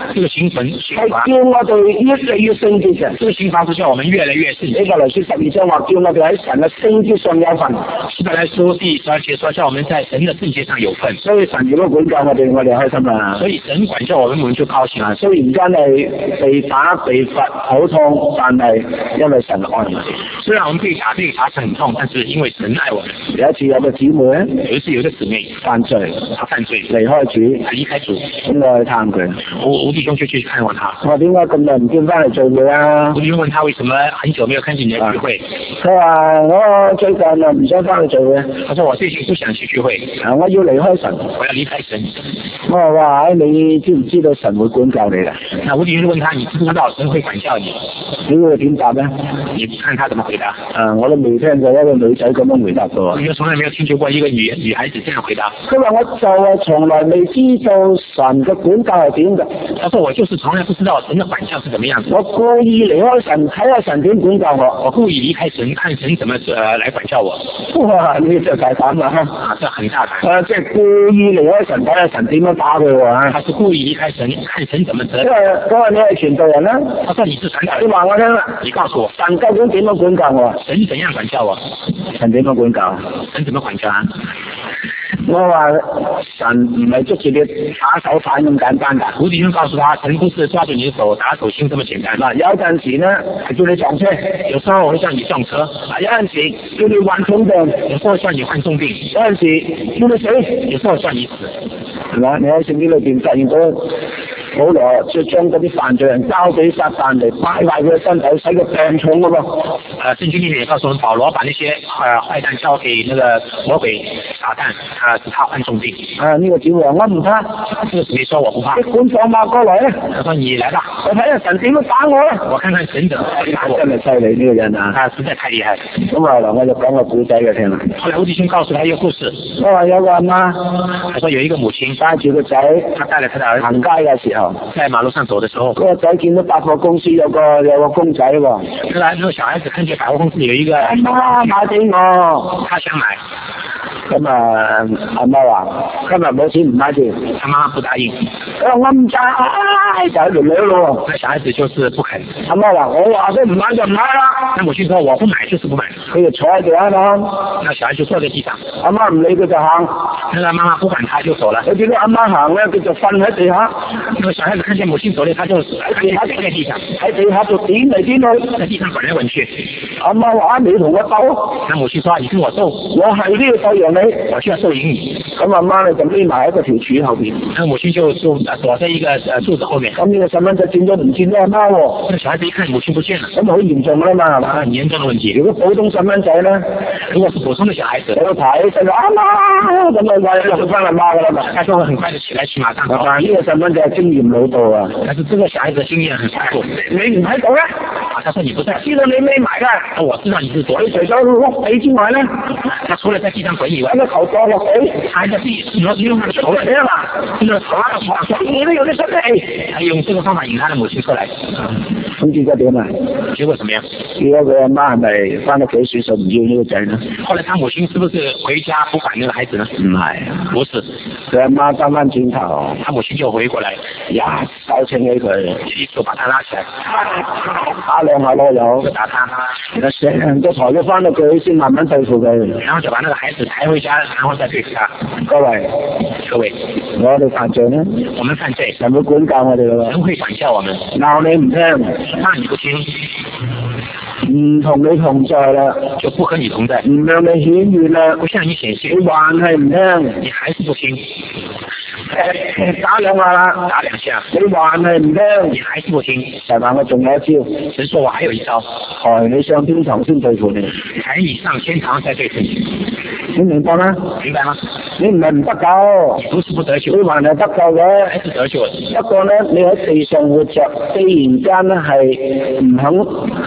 這個刑罰係叫我哋越嚟越聖潔嘅。 這個刑罰是叫我們越來越聖潔。 希伯來書十二章話叫我哋喺神嘅聖潔上有份。 希伯來書第十二節說叫我們在神嘅聖潔上有份。 所以神如果管教我哋，我哋開心啦。 所以神管教我們，我們就高興啦。 雖然真係被打被罰好痛，但係因為神愛我哋。 雖然我們被打被罰很痛，但是因為神愛我們。 有一次有個姊妹咧， 有一次有個姊妹犯罪， 她犯罪離開主， 離開主， 咁我去探佢。 我我弟兄就去看望他。 我話點解咁耐唔見翻嚟聚會啊？ 我就問他為什麼很久沒有看見你的聚會？ 佢話我最近啊唔想翻去聚會。 他說我最近不想去聚會， 啊我要離開神， 我要離開神。 我話你知唔知道神會管教你㗎？ 那我弟兄就問他，你知唔知道神會管教你？ 你會點答咧？ 你看他怎麼回答？ 啊，我都未聽過一個女仔咁樣回答過。 你從來沒有聽說過一個女女孩子這樣回答。 佢話我就係從來未知道神嘅管教係點嘅。 他說我就是從來不知道神的管教是怎麼樣子。 我故意離開神，睇下神點管教我。 我故意離開神，看神怎麼呃來管教我。 哇！呢就大膽啦！ 啊，這很大膽。 啊，即係故意離開神，睇下神點樣打佢喎。 他是故意離開神，看神怎麼責。 因為嗰個你係傳道人啦。 他說你是傳道人。 你話我聽啦， 你告訴我， 神究竟點樣管教我？ 神怎樣管教我？ 神點樣管教？ 神怎麼管教啊？ 我話神唔係捉住你打手反咁簡單㗎。 我弟兄告訴他，神不是抓住你的手打手心這麼簡單。 嗱，有陣時呢係叫你撞車， 有時候會叫你撞車； 有陣時叫你患重病， 有時候叫你患重病； 有陣時叫你死， 有時候叫你死。 係嘛？你喺聖經裏邊發現到保羅就將嗰啲犯罪人交俾撒旦嚟敗壞佢嘅身體，使佢病重㗎喎。 呃，聖經裏面也告訴我們，保羅把那些呃壞蛋交給那個魔鬼撒旦，啊、呃，使他患重病。 啊，呢、這個姊妹話我唔怕， 這個姊妹說我不怕。 你管放馬過來啊！ 他說你來吧， 我睇下神點樣打我啦。 我看看神怎麼打我。 真係犀利呢個人啊！ 他實在太厲害。 咁後來我就講個故仔佢聽啦。 後來吳弟兄告訴他一個故事。 我話有個阿媽， 他說有一個母親帶住個仔， 他帶了他的兒子行街嘅時候， 在馬路上走的時候， 嗰個仔見到百貨公司有個有個公仔喎。 後來那個小孩子看見百貨公司有一個， 阿媽買俾我， 他想買。 咁啊，阿媽話今日冇錢唔買住， 他媽不答應。 佢話我唔制，就喺度撩咯。 那小孩子就是不肯。 阿媽話我話佢唔買就唔買啦。 那母親說我不買就是不買。 佢就坐喺地下度。 那小孩就坐在地上。 阿媽唔理佢就行。 那個媽媽不管他就走了。 佢見到阿媽行咧，佢就瞓喺地下。 那個小孩子看見母親走咧，他就喺地下坐在地上， 喺地下度點嚟點去， 在地上滾來滾去。 阿媽話你同我鬥。 那母親說你跟我鬥， 我係都要鬥贏你， 我就要鬥贏你。 咁阿媽咧就匿埋喺個條柱後邊。 那母親就就躲在一個呃柱子後面。 咁呢個細蚊仔見咗唔見咗阿媽喎。 那小孩子一看母親不見了， 咁好嚴重啦嘛，係嘛？ 很嚴重的問題。 如果普通細蚊仔咧， 如果是普通的小孩子， 我睇細個阿媽咁啊，快就去翻阿媽噶啦嘛。 他就會很快的起來去馬上走。 但係呢個細蚊仔係經驗老道啊。 但是這個小孩子的經驗很豐富。 你唔喺度咧？ 啊，他說你不在， 知道你匿埋㗎。 我知道你是躲。 你除咗碌地之外咧， 他除了在地上滾以外， 個頭撞落地， 他在地用用他的頭嚟啊嘛，這個頭啊滑，你都有啲出氣，他用這個方法引他的母親出來。 咁結果點啊？ 結果怎麼樣？ 結果佢阿媽係咪翻屋企算數唔要呢個仔呢？ 後來他母親是不是回家不管那個孩子呢？ 唔係， 不是。 佢阿媽翻翻轉頭， 他母親就回過來， 一手撐起佢， 一手把他拉起來， 打兩下囉柚， 就打他， 成個抬咗翻到佢先慢慢對付佢， 然後就把那個孩子抬回家，然後再對付他。 各位， 各位， 我哋犯罪呢？ 我們犯罪， 神會管教我哋㗎喎， 神會管教我們， 鬧你唔聽， 罵你不聽， 唔同你同在啦， 就不和你同在， 唔讓你顯現啦， 不向你顯現， 你還係唔聽， 你還是不聽。 打兩下啦， 打兩下， 你還係唔聽， 你還是不聽。 神話我仲有一招， 神說我還有一招， 抬你上天堂先對付你， 抬你上天堂再對付你， 你明白嗎？ 明白嗎？ 你唔係唔得救， 你不是不得救， 你還係得救嘅， 還是得救的。 不過咧，你喺地上活着，既然間咧係唔肯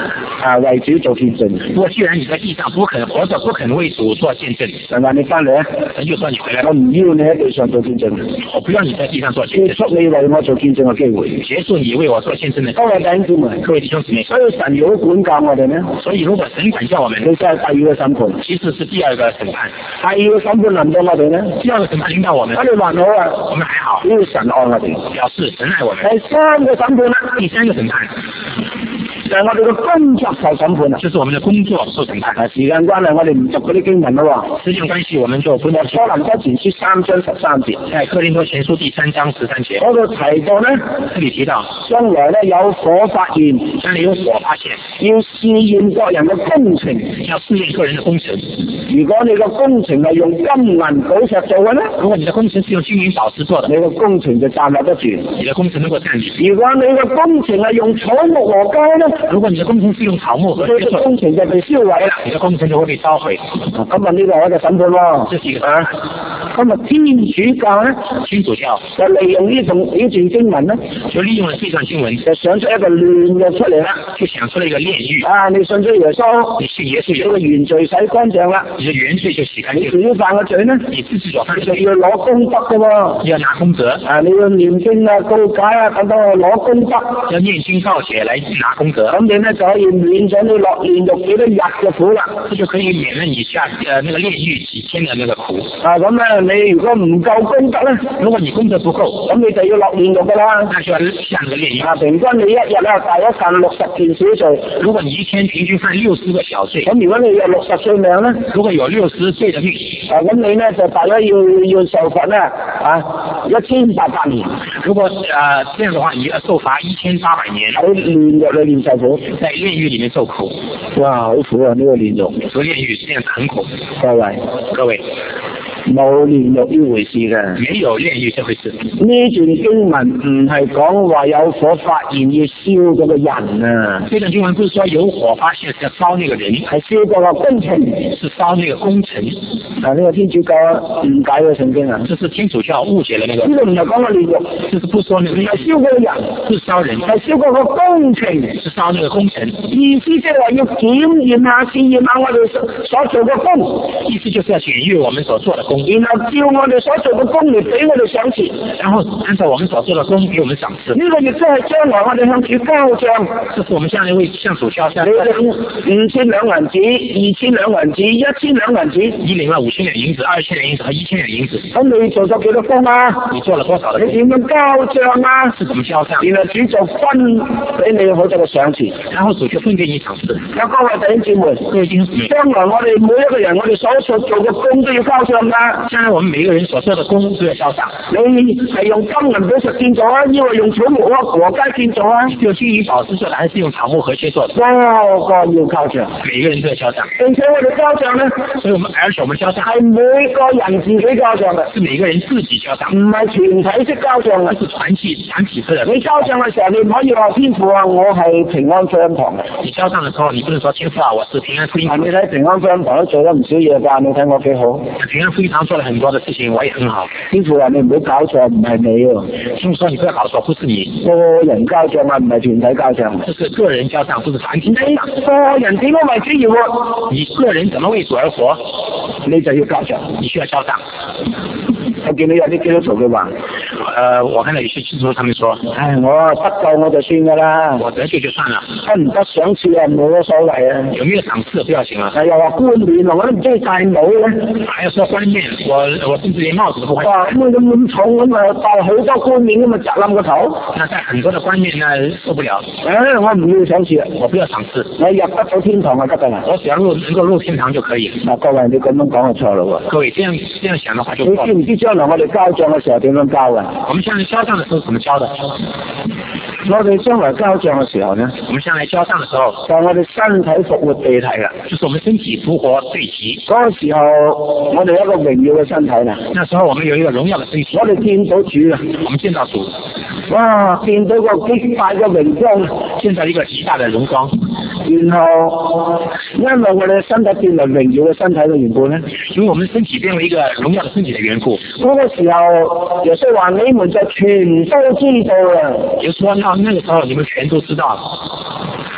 啊為主做見證。 不過既然你在地上不肯活着，不肯為主做見證， 神話你翻嚟啊！ 神就說你回來， 我唔要你喺地上做見證， 我不要你在地上做見證， 結束你為我做見證嘅機會， 結束你為我做見證嘅。 各位弟兄姊妹， 各位弟兄姊妹， 所以神如果管教我哋呢， 所以如果神管教我們， 其實係第二個審判， 其實是第二個審判。 第二個審判臨到我哋呢， 第二個審判領導我們， 我哋還好啊， 我們還好， 因為神愛我哋， 表示神愛我們。 第三個審判啦， 第三個審判就係我哋嘅工作受審判啦， 就是我們的工作受審判。 啊，時間關係，我哋唔讀嗰啲經文啦喎。 時間關係，我們就不讀。 哥林多前書三章十三節， 在哥林多前書第三章十三節， 嗰度提到呢， 這裡提到將來呢有火發現， 將來有火發現， 要試驗各人嘅工程， 要試驗個人的工程。 如果你個工程係用金銀寶石做嘅呢， 如果你的工程是用金銀寶石做的， 你個工程就站立得住； 你的工程能夠站立。 如果你個工程係用草木和膠呢， 如果你的工程是用草木和膠， 你個工程就被燒毀啦， 你的工程就會被燒毀。 今日呢個係一個審判喎， 這是一個啊，今日天主教呢， 天主教就利用呢種呢段經文呢， 就利用了這段經文， 就想出一個亂嘅出嚟啦， 就想出了一個煉獄。 啊，你信咗耶穌， 你信耶穌， 你個原罪洗乾淨啦， 你的原罪就洗乾淨。 你自己犯嘅罪呢， 你自己所犯就要攞功德嘅喎， 要拿功德， 啊，你要念經啊、告解啊等等攞功德， 要念經告解來拿功德， 咁你咧就可以免咗你落煉獄幾多日嘅苦啦， 這就可以免了你下呃那個煉獄幾天的那個苦。 啊，咁咧你如果唔夠功德咧， 如果你功德不夠， 咁你就要落煉獄噶啦， 那就要下那個煉獄。 啊，平均你一日咧大約犯六十件小罪， 如果你一天平均犯六十個小罪， 咁如果你有六十歲命咧， 如果有六十歲的命， 啊，咁你咧就大約要要受罰咧啊一千八百年。 如果呃這樣的話，你要受罰一千八百年， 喺煉獄裏面受苦， 在煉獄裏面受苦。 哇，好苦啊！呢、這個煉獄， 做煉獄這樣很苦。 各位， 各位， 冇煉獄呢回事嘅， 沒有煉獄這回事。 呢段經文唔係講話有火發現要燒嗰個人啊， 這段經文不是說有火發現是要燒那個人， 係燒嗰個工程， 是燒那個工程。 啊，呢、這個天主教誤解咗聖經啊， 這是天主教誤解了那個。 呢度唔係講個煉獄， 這是不說那個， 唔係燒嗰個人， 是燒人， 係燒嗰個工程， 是燒那個工程。 意思即係話要檢驗下、試驗下我哋所做嘅工， 意思就是要檢驗我們所做的工， 然後照我哋所做嘅工嚟俾我哋賞賜， 然後按照我們所做的工給我們賞賜。 呢個亦都係將來我哋向主交賬， 這是我們將來為向主交賬。 你領五千兩銀子、二千兩銀子、一千兩銀子， 你領了五千兩銀子、二千兩銀子和一千兩銀子， 咁你做咗幾多工啊？ 你做了多少的工？ 你點樣交賬啊？ 是怎麼交賬？ 然後主就分俾你好多嘅賞賜， 然後主就分給你賞賜。 有各位弟兄姊妹， 各位弟兄姊妹， 將來我哋每一個人，我哋所做做嘅工都要交賬噶。 將來我們每一個人所做的工都要交賬。 你係用金銀寶石建造啊，抑或用草木啊、禾秸建造啊？ 用金銀寶石做的，還是用草木禾秸做的？ 個個要交賬， 每個人都要交賬。 並且我哋交賬咧， 所以我們而且我們交賬係每個人自己交賬嘅， 是每個人自己交賬， 唔係團體式交賬嘅， 是團體團體式的。 你交賬嘅時候，你唔可以話天父啊，我係平安福音堂嘅。 你交賬的時候，你不能說天父啊，我是平安福音堂。 你睇平安福音堂都做咗唔少嘢㗎，你睇我幾好。 平安福音堂做了很多的事情，我也很好。 天父話你唔好搞錯，唔係你喎。 天父說你不要搞錯，不是你。 個人交賬啊，唔係團體交賬。 這是個人交賬，不是團體交賬。 你個人點樣為主而活？ 你個人怎麼為主而活？ 你就要交賬， 你需要交賬。 我見到有啲基督徒嘅話， 呃，我看到有些基督徒他們說， 唉，我得救我就算㗎啦， 我得救就算了， 得唔得賞賜啊冇乜所謂啊。 有沒有賞賜不要緊啊。 係又話冠冕啊，我都唔中意戴帽咧。 還要說冠冕，我我甚至連帽子都不會。 哇，咁啊咁重咁啊，戴好多冠冕咁啊，砸冧個頭。 那戴很多的冠冕呢，受不了。 唉，我唔要賞賜啊， 我不要賞賜， 我入得到天堂啊，得㗎啦。 我只要入能夠入天堂就可以。 嗱，各位你咁樣講就錯咯喎。 各位這樣這樣想的話就你錯。 知唔知將來我哋交賬嘅時候點樣交啊？ 我們將來交賬的時候怎麼交的？ 我哋將來交賬嘅時候呢， 我們將來交賬的時候， 就係我哋身體復活地體啦。 就是我們身體復活對體。 嗰個時候，我哋有一個榮耀嘅身體啦。 那時候我們有一個榮耀的身體， 我哋見到主啦， 我們見到主， 哇！見到個極大嘅榮光， 見到一個極大的榮光。 然後因為我哋身體變為榮耀嘅身體嘅緣故咧， 因為我們身體變為一個榮耀的身體的緣故。 嗰個時候，耶穌話：你們就全都知道啦。 也說到那個時候，你們全都知道了。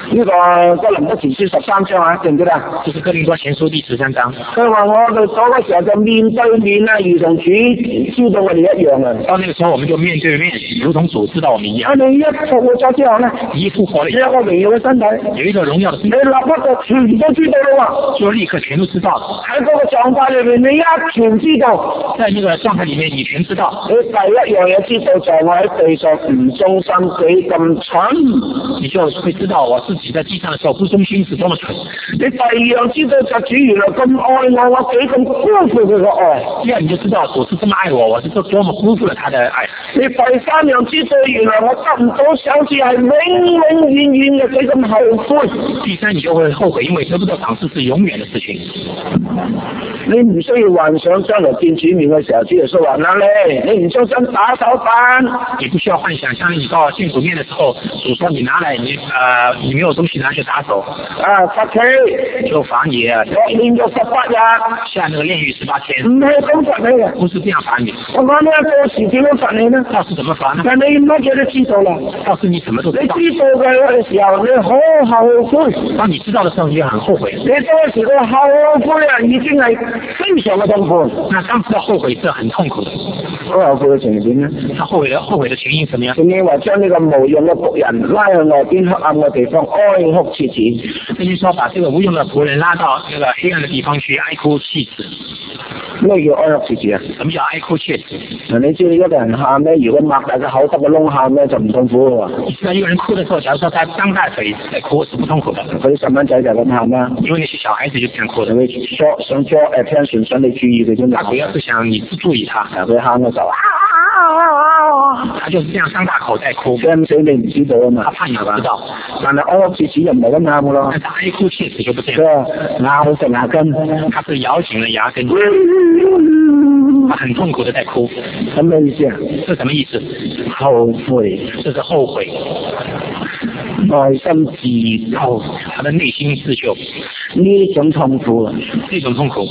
呢個哥林多前書十三章啊，記唔記得？ 就是哥林多前書第十三章。 佢話我哋嗰個時候就面對面啊，如同主知道我哋一樣啊。 到那個時候我們就面對面，如同主知道我們一樣。 啊，你一復活咗之後咧， 一復活了， 有一個榮耀嘅身體， 有一個榮耀嘅身體， 你立刻就全都知道啦， 就立刻全都知道了。 喺嗰個狀態裏面，你一全知道。 在那個狀態裏面，你全知道。 你第一樣嘢知道就係我喺地上唔忠心，幾咁蠢， 你就會知道我自己在地上嘅時候不忠心是多麼蠢。 你第二樣知道就主原來咁愛我，我幾咁辜負佢個愛。 第二你就知道主是這麼愛我，我是多多麼辜負了他的愛。 你第三樣知道原來我得唔到賞賜係永永遠遠嘅，幾咁後悔。 第三你就會後悔，因為得不到賞賜是永遠的事情。 你唔需要幻想將來見主面嘅時候，主耶穌話嗱你，你唔小心打手板。 你不需要幻想，將來你到見主面的時候，主說你拿來你呃你沒有東西拿去打手， 啊罰佢， 就罰你啊， 連咗十八日， 下那個煉獄十八天。 唔係咁罰你嘅， 不是這樣罰你。 我講呢到時點樣罰你呢？ 到時怎麼罰呢？ 但你乜嘢都知道啦， 到時你什麼都知道。 你知道嘅時候，你好後悔。 當你知道的時候，你就很後悔。 你當時嘅後悔啊，已經係非常嘅痛苦。 那當時的後悔是很痛苦的。 好後悔嘅情形呢？ 他後悔的後悔的情形怎麼樣？ 聖經話將呢個無用嘅僕人拉去外邊黑暗嘅地方哀哭切齒。 聖經說把這個無用的僕人拉到那個黑暗的地方去哀哭切齒。 咩叫哀哭切齒啊？ 什麼叫哀哭切齒？ 嗱，你知道一個人喊咧，如果擘大個口得個窿喊咧，就唔痛苦喎。 你知道一個人哭的時候，假如說他張大嘴在哭，是不痛苦的。 嗰啲細蚊仔就咁喊啦， 因為那些小孩子就這樣哭的。 佢想想 draw attention，想你注意佢啫嘛。 他主要是想你注意他， 佢喊嘅時候啊， 他就是這樣張大口在哭。 驚死你唔知道啊嘛。 他怕你不知道。 但係哀哭切齒又唔係咁喊嘅咯。 但係哀哭切齒就不這樣。 咬實牙根， 他是咬緊了牙根。他很痛苦的在哭。 什麼意思啊？ 是什麼意思？ 後悔， 這是後悔。 內心自救， 他的內心自救。 呢種痛苦， 這種痛苦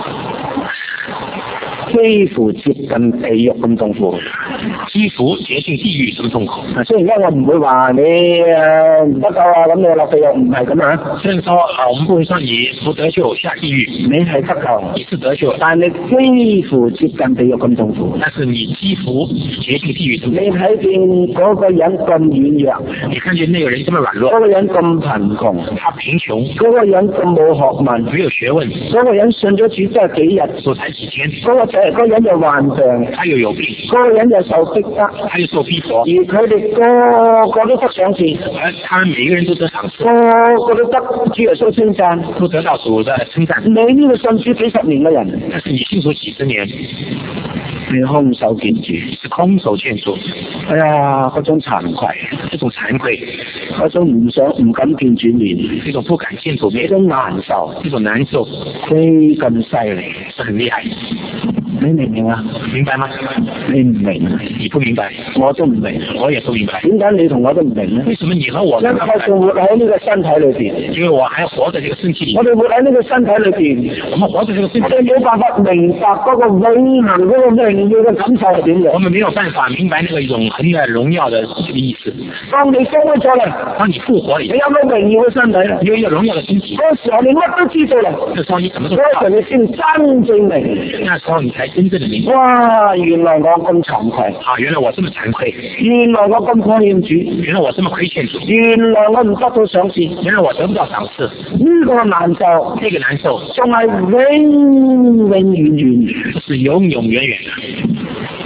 幾乎接近地獄咁痛苦， 幾乎接近地獄咁痛苦。 雖然而家我唔會話你誒唔得救啊，咁你落地獄唔係咁啊。 雖然說啊，我們不會說你不得救下地獄， 你係得救， 你是得救， 但係你幾乎接近地獄咁痛苦。 但是你幾乎接近地獄咁痛苦。 你睇見嗰個人咁軟弱， 你看見那個人這麼軟弱， 嗰個人咁貧窮， 他貧窮， 嗰個人咁冇學問， 沒有學問， 嗰個人信咗主真係幾日， 所才幾天， 嗰個嗰個人又患病， 他又有病， 嗰個人又受逼迫， 他又受逼迫， 而佢哋個個都得賞賜， 而他們每一個人都得賞賜， 個個都得主耶穌稱讚， 都得到主的稱讚。 你呢個信主幾十年嘅人， 但是你信主幾十年， 你空手見主， 是空手見主。 哎呀，嗰種慚愧， 這種慚愧， 嗰種唔想唔敢見主面， 這種不敢見主面， 呢種難受， 這種難受， 非咁犀利， 是很厲害。 你明唔明啊？ 明白嗎？ 你唔明， 你不明白， 我都唔明， 我也不明白。 點解你同我都唔明呢？ 為什麼你和我因為我仲活喺呢個身體裏邊， 因為我還活在這個身體裏。 我哋活喺呢個身體裏邊， 我們活在這個身體， 我哋冇辦法明白嗰個永恆嗰個榮耀嘅感受係點嘅。 我們沒有辦法明白那個永恆的榮耀的這個意思。 當你復活咗啦， 當你復活了， 你有個榮耀嘅身體啦， 你有一個榮耀的身體， 嗰時候你乜都知道啦， 那時候你什麼都知道， 嗰時候你先真正明， 那時候你才真正的明白。 哇！原來我咁慚愧， 啊！原來我這麼慚愧， 原來我咁虧欠主， 原來我這麼虧欠主， 原來我唔得到賞賜， 原來我得不到賞賜， 呢個難受， 這個難受， 仲係永永遠遠， 這是永永遠遠的。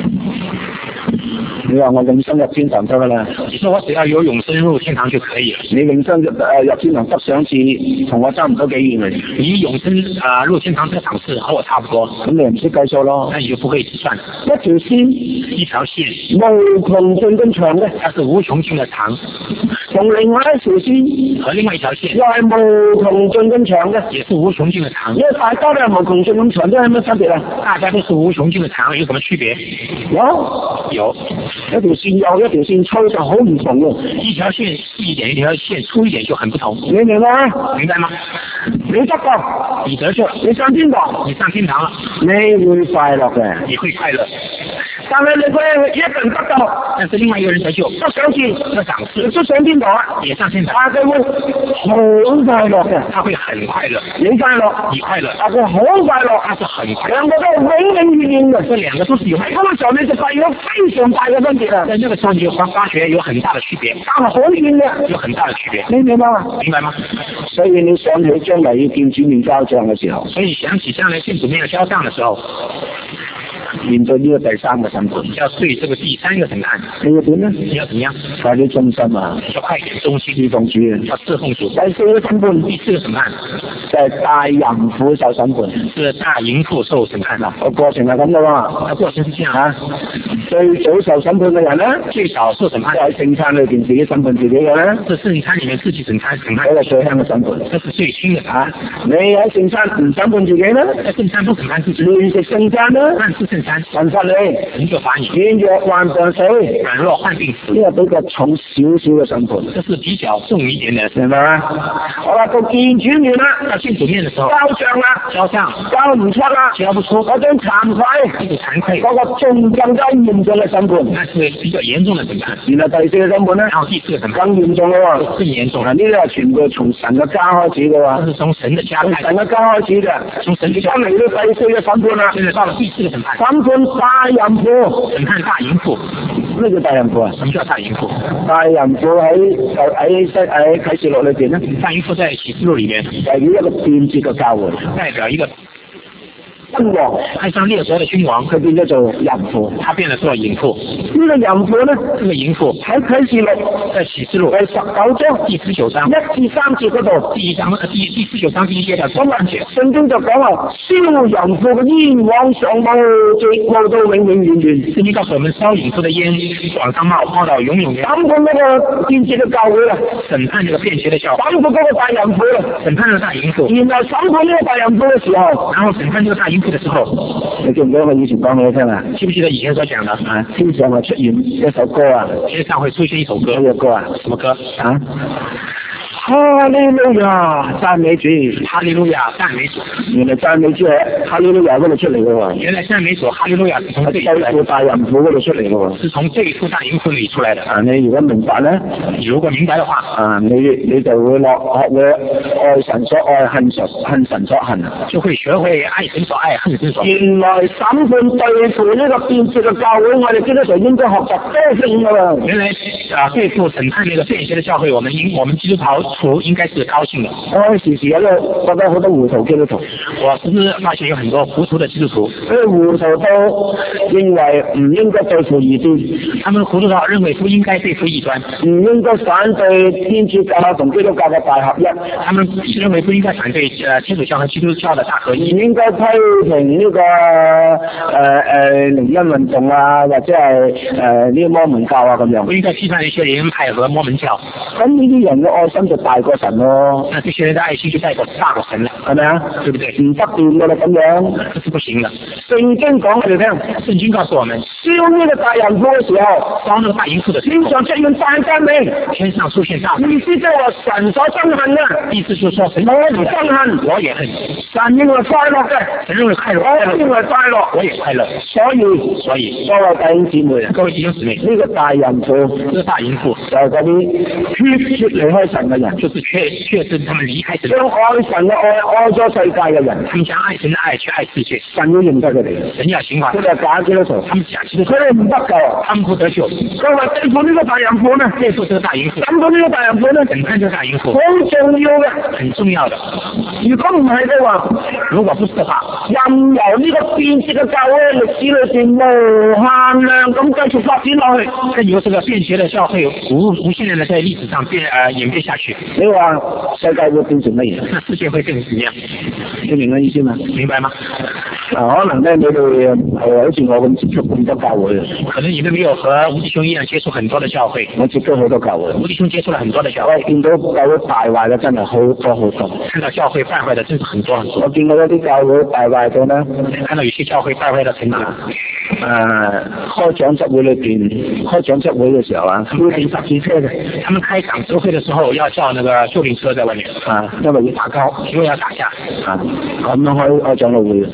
你話我永生入天堂得噶啦？ 你說我只要有永生入天堂就可以了。 你永生入誒入天堂得賞賜，同我差唔多幾遠嚟。 你永生啊、呃、入天堂得賞賜和我差不多， 咁你唔識計數咯？ 那你就不會計算。 一條線， 一條線， 無窮盡咁長嘅， 它是無窮盡的長。 同另外一條線， 和另外一條線， 又係無窮盡咁長嘅， 也是無窮盡的長。 因為大家都係無窮盡咁長，都係乜分別啊？ 大家都是無窮盡的長，有什麼區別？ 有有。 一條線幼，一條線粗就好唔同嘅。 一條線細一點，一條線粗一點就很不同。 你明嗎？ 明白嗎？ 你得救， 你得救， 你上天堂， 你上天堂了， 你會快樂嘅， 你會快樂。 但係你佢一個人得救， 但是另外一個人得救， 都上天， 要賞賜， 都上天堂啊， 也上天堂， 啊佢會好快樂嘅， 他會很快樂， 你快樂， 你快樂， 啊佢好快樂， 他是很快樂， 兩個都永永遠遠嘅， 這兩個都是有， 喺嗰個時候你就發現咗非常大嘅分別啊！ 在那個時候你就發發覺有很大的區別， 差好遠嘅， 有很大的區別， 你明白嗎？ 明白嗎？ 所以你想起將來要見主面交賬嘅時候， 所以想起將來見主面交賬的時候， 面對呢個第三個審判， 要對這個第三個審判， 你要點呢？ 你要怎麼樣？ 快啲忠心啊！ 要快點忠心， 侍奉主啊！ 要侍奉主。 第四個審判， 第四個審判就係大淫婦受審判， 是大淫婦受審判啦。 個過程係咁嘅喎， 個過程是這樣啊。 最早受審判嘅人咧， 最早受審判喺聖餐裏邊自己審判自己嘅咧， 在聖餐裡面自己審判審判， 嗰個最輕嘅審判， 這是最輕嘅啊。 你喺聖餐唔審判自己咧， 喺聖餐不審判自己， 亂食聖餐咧， 亂食聖餐， 神罰你， 神就罰你， 軟弱患病死， 軟弱患病死， 呢個比較重少少嘅審判， 這是比較重一點嘅， 明白嗎？好啦，到見主面啦， 到見主面嘅時候， 交賬啦， 交賬， 交唔出啦， 交不出， 嗰種慚愧， 呢個慚愧， 嗰個仲更加嚴重嘅審判， 那是比較嚴重嘅審判。 然後第四個審判咧， 然後第四個審判更嚴重嘅喎， 更嚴重啦。 呢啲係全部從神嘅家開始嘅喎， 是從神嘅家從神嘅家開始嘅， 從神嘅家嚟到第四個審判啦， 現在到了第四個審判， 審判大淫婦， 審判大淫婦， 咩叫大淫婦啊？ 什麼叫大淫婦？ 大淫婦喺喺西喺啟示錄裏邊咧， 大淫婦在啟示錄裏面代表一個變節嘅教會， 代表一個君王， 愛上列國的君王， 佢變咗做淫婦， 他變咗做淫婦。 呢個淫婦咧， 呢個淫婦喺啟示錄， 在啟示錄第十九章第十九章一至三節嗰度， 第一章第第十九章第一節到第三節， 聖經就講話燒淫婦嘅煙往上冒，直冒到永永遠遠。 聖經告訴我們燒淫婦嘅煙往上冒，冒到永永遠遠。 審判嗰個變節嘅教會啦， 審判呢個變節嘅教會， 審判嗰個大淫婦啦， 審判呢個大淫婦。 然後審判呢個大淫婦嘅時候， 然後審判呢個大淫婦嘅時候。 你記唔記得我以前講俾你聽啊？ 記不記得以前所講的啊？ 天上會出現一首歌啊！ 天上會出現一首歌， 咩歌啊？ 什麼歌啊？哈利路亞，讚美主！ 哈利路亞，讚美主！ 原來讚美主係哈利路亞嗰度出嚟嘅喎。 原來讚美主哈利路亞是從這對付大淫婦嗰度出嚟嘅喎。 是從對付大淫婦裏出來的。 啊，你如果明白咧， 如果明白的話， 啊，你你就會落學會愛神所愛，恨神恨神所恨， 就會學會愛神所愛，恨神所恨。 原來審判對付呢個變節嘅教會，我哋基督徒應該學習多啲㗎啦。 原來啊，對付審判那個變節嘅教會，我們應我們基督徒應該是高興的。 我時時有個覺得好多糊塗基督徒， 我時時發現有很多糊塗的基督徒， 佢哋糊塗到認為唔應該對付異端， 他們糊塗到認為不應該對付異端， 唔應該反對天主教同基督教嘅大合一， 他們認為不應該反對誒天主教和基督教的大合一， 唔應該批評呢、這個誒誒靈恩運動啊，或者係誒呢個摩門教啊咁樣， 不應該批判一些靈恩派和摩門教。 咁呢啲人嘅愛心就大過神咯。 那這些人的愛心就大過大過神了， 係咪啊？ 對不對？ 唔得掂㗎啦咁樣， 這是不行的。 聖經講我哋聽， 聖經告訴我們， 燒呢個大淫婦嘅時候， 燒那個大淫婦的時候， 天上出現大革命， 天上出現大革命， 意思即係話神所憎恨啊， 意思就是說神我唔憎恨， 我也恨， 神認為快樂嘅， 神認為快樂， 我認為快樂， 我也快樂， 所以所以各位弟兄姊妹啊， 各位弟兄姊妹， 呢個大淫婦， 呢個大淫婦就係嗰啲決絕離開神嘅人， 就是確確實他們離開神， 將愛神嘅愛愛咗世界嘅人， 他們將愛神的愛去愛世界， 神要認得佢哋， 神要刑罰佢哋係假基督徒， 他們假基督徒， 佢哋唔得救， 他們不得救。 佢話對付呢個大淫婦呢， 對付這個大淫婦， 審判呢個大淫婦呢， 審判這個大淫婦， 好重要嘅， 很重要的。 如果唔係嘅話， 如果不是的話， 任由呢個變節嘅教會歷史裏邊無限量咁繼續發展落去， 跟由這個變節的教會無無限量的在歷史上變呃演變下去， 你話世界會變成乜嘢？ 那世界會變成怎麼樣？ 你明我意思嘛？ 明白嗎？ 啊，可能咧你哋誒好似我咁接觸咁多教會， 可能你們沒有和吳弟兄一樣接觸很多的教會， 我接觸好多教會， 吳弟兄接觸了很多的教會， 我見到教會敗壞嘅真係好多好多， 看到教會敗壞的真是很多很多。 我見到一啲教會敗壞到咧， 看到有些教會敗壞到程度，誒、 呃、開長執會裏邊開長執會嘅時候啊，要停十字車嘅， 他們開長執會嘅時候要叫那個救護車在外面， 啊，因為要打交， 因為要打架， 啊，咁樣開開長老會， 是這樣子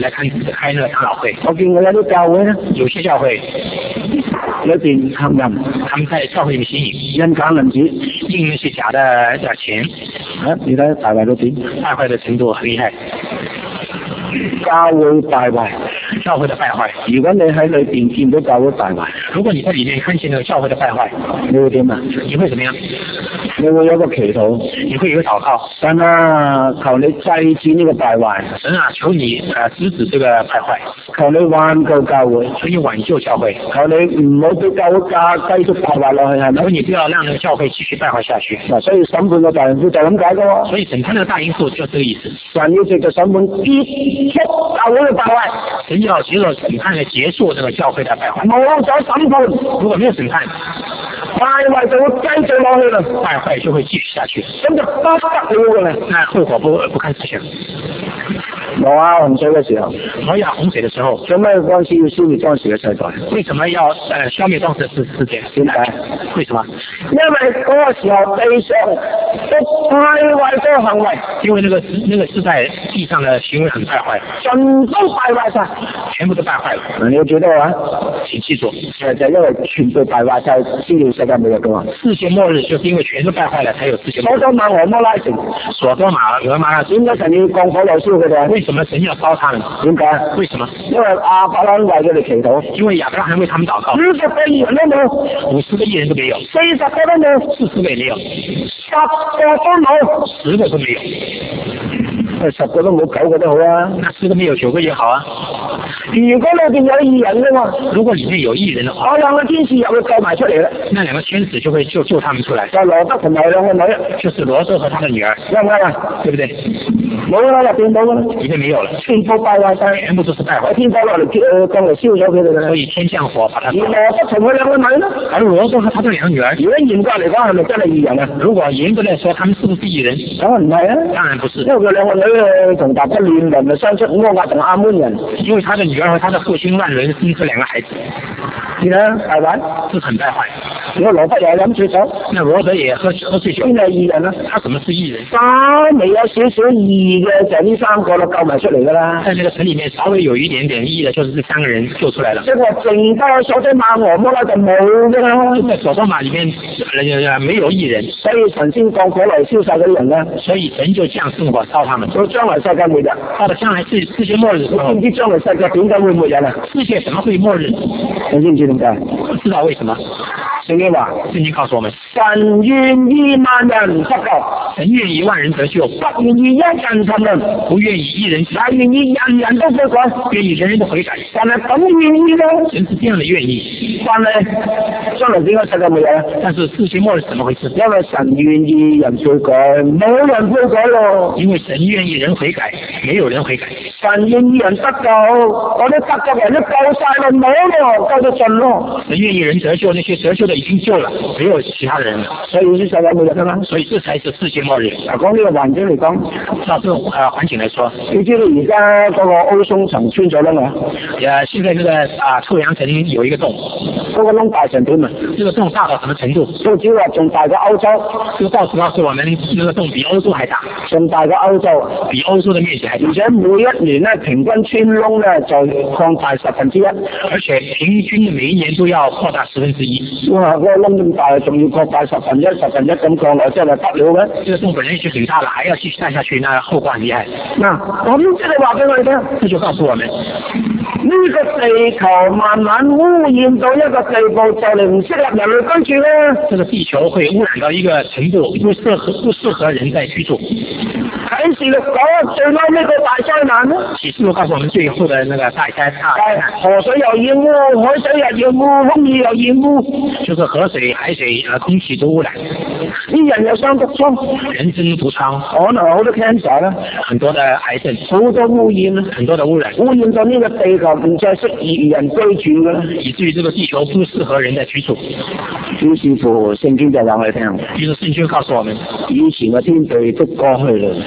来看开那个长老会。 我見過有啲教會咧， 有些教會裏邊行人， 他們在教會裏面行淫， 印假銀紙， 印那些假的的錢， 啊，你睇大壞到點？ 敗壞的程度很厲害。 教會敗壞， 教會的敗壞。 如果你喺裏邊見到教會敗壞， 如果你在裏面看見那個教會的敗壞， 你會點啊？ 你會怎麼樣？ 你會有一個祈禱， 你會有一個禱告。 神啊，求你制止呢個敗壞。 神啊，求你呃制止這個敗壞。 求你挽救教會， 求你挽救教會。 求你唔好俾教會繼續敗壞落去，係咪？ 求你不要讓那個教會繼續敗壞下去。 嗱，所以審判個大淫婦就咁解噶喎。 所以審判那個大淫婦就這個意思。 神要藉着審判結束教會嘅敗壞。 神要藉着審判嚟結束那個教會的敗壞。 冇咗審判， 如果沒有審判， 敗壞就會繼續落去啦。 敗壞就會繼續下去， 咁就不得了噶啦。 那後果不不堪設想。 挪亞洪水嘅時候， 挪亞洪水嘅時候， 做咩嗰陣時要消滅當時嘅世代？ 為什麼要呃消滅當時嘅世界？ 點解？ 為什麼？ 因為嗰個時候地上都敗壞咗行為， 因為那個那個時代地上嘅行為很敗壞， 盡都敗壞晒， 全部都敗壞了。 你要記得啊， 請記住， 就係因為全部敗壞晒先至世界末日噶嘛。 世界末日就是因為全都敗壞了，才有世界末日。 所多瑪俄摩拉城， 所多瑪俄摩拉城， 點解神要降火來燒佢哋？ 為什麼神要燒他們？ 點解？ 為什麼？ 因為亞伯拉罕為佢哋祈禱， 因為亞伯拉罕為他們禱告， 五十個義人都冇， 五十個義人都沒有， 四十個都冇， 四十個也沒有， 十個都冇， 十個都沒有。 十個都冇，九個都好啊。 那十個沒有，九個也好啊。 如果裏邊有義人嘅話， 如果裡面有義人的話， 我兩個天使又會救埋出嚟啦。 那兩個天使就會救救他們出來。 就羅德同埋兩個女， 就是羅德和他的女兒， 啱唔啱啊？ 對不對？ 冇啦，入邊冇啦， 裡面沒有了， 全部敗壞晒， 全部都是敗壞。 天火落嚟誒降嚟燒咗佢哋啦。 所以天降火把他。 而羅德同佢兩個女呢？ 而羅德和他的兩個女兒， 如果嚴格嚟講係咪真係義人啊？ 如果嚴格嚟說，他們是不是義人？ 梗係唔係啊？ 當然不是， 因為佢兩個女誒同大家亂倫咪生出摩押同亞捫人。 因為他的女兒和他的父親亂倫生出兩個孩子， 係啦，敗壞， 是很敗壞。 如果羅德又係飲醉酒， 那羅德也喝喝醉酒， 邊係義人啊？ 他怎麼是義人？ 稍微有少少義嘅就係呢三個啦，救埋出嚟噶啦。 在那個城裡面稍微有一點點義嘅，就是這三個人救出來了。 即係話剩翻所多瑪俄摩拉就冇㗎啦。 在所多瑪裡面呃沒有義人， 所以神先降火嚟燒晒嗰啲人啦。 所以神就降聖火燒他們。 到將來世界末日， 到了將來世世界末日嘅時候， 你知唔知將來世界點解會末日啊？ 世界怎麼會末日？ 你知唔知點解？ 不知道為什麼。 聖經話， 聖經告訴我們， 神願意萬人得救， 神願意萬人得救， 不願意一人沉淪， 不願意一人， 但願意人人都悔改， 願意人人都悔改。 神係咁願意嘅， 神是這樣的願意。 但係將來點解世界末日啊？ 但是世界末日怎麼回事？ 因為神願意人悔改，冇人悔改咯。 因為神願意人悔改，沒有人悔改。 神願意人得救，我啲得救人都救晒啦，冇咯，救到盡咯。 神願意人得救，那些得救的已經救了，沒有其他人了。 所以是世界末日啊嘛。 所以這才是世界末日。 嗱，講呢個環境嚟講， 照這種呃環境來說， 你知道而家嗰個歐松層穿咗窿嘛？ 呃，現在那個啊臭氧層有一個洞， 嗰個窿大成點啊？ 這個洞大到什麼程度？ 都只話仲大過歐洲。 這個報紙告訴我們，那個洞比歐洲還大， 仲大過歐洲， 比歐洲的面積還大。 而且每一年咧平均穿窿咧就擴大十分之一， 而且平均每一年都要擴大十分之一。 哇！嗰、那個窿咁大，仲要擴大十分一、十分一咁降落，真係不了嘅。 這個洞本來就很大了，還要繼續大下去，那後果很厲害。 嗱，咁即係話俾我哋聽， 這就告訴我們， 呢、這個地球慢慢污染到一個地步，就嚟唔適合人類居住啦。 這個地球會污染到一個程度，不適合不適合人在居住。 啟示錄講最嬲呢個大災難咧， 啟示錄告訴我們最後的那個大災大災難， 河水又染污，海水又染污，空氣又染污， 就是河水、海水、呃空氣都污染。 啲人有生毒瘡， 人生毒瘡， 可能好多 cancer 啦， 很多的癌症， 好多污染啦， 很多的污染， 污染到呢個地球唔再適宜人居住噶啦， 以至於這個地球不適合人在居住。 於是乎聖經就話我哋聽， 於是聖經告訴我們， 以前嘅天地都過去啦，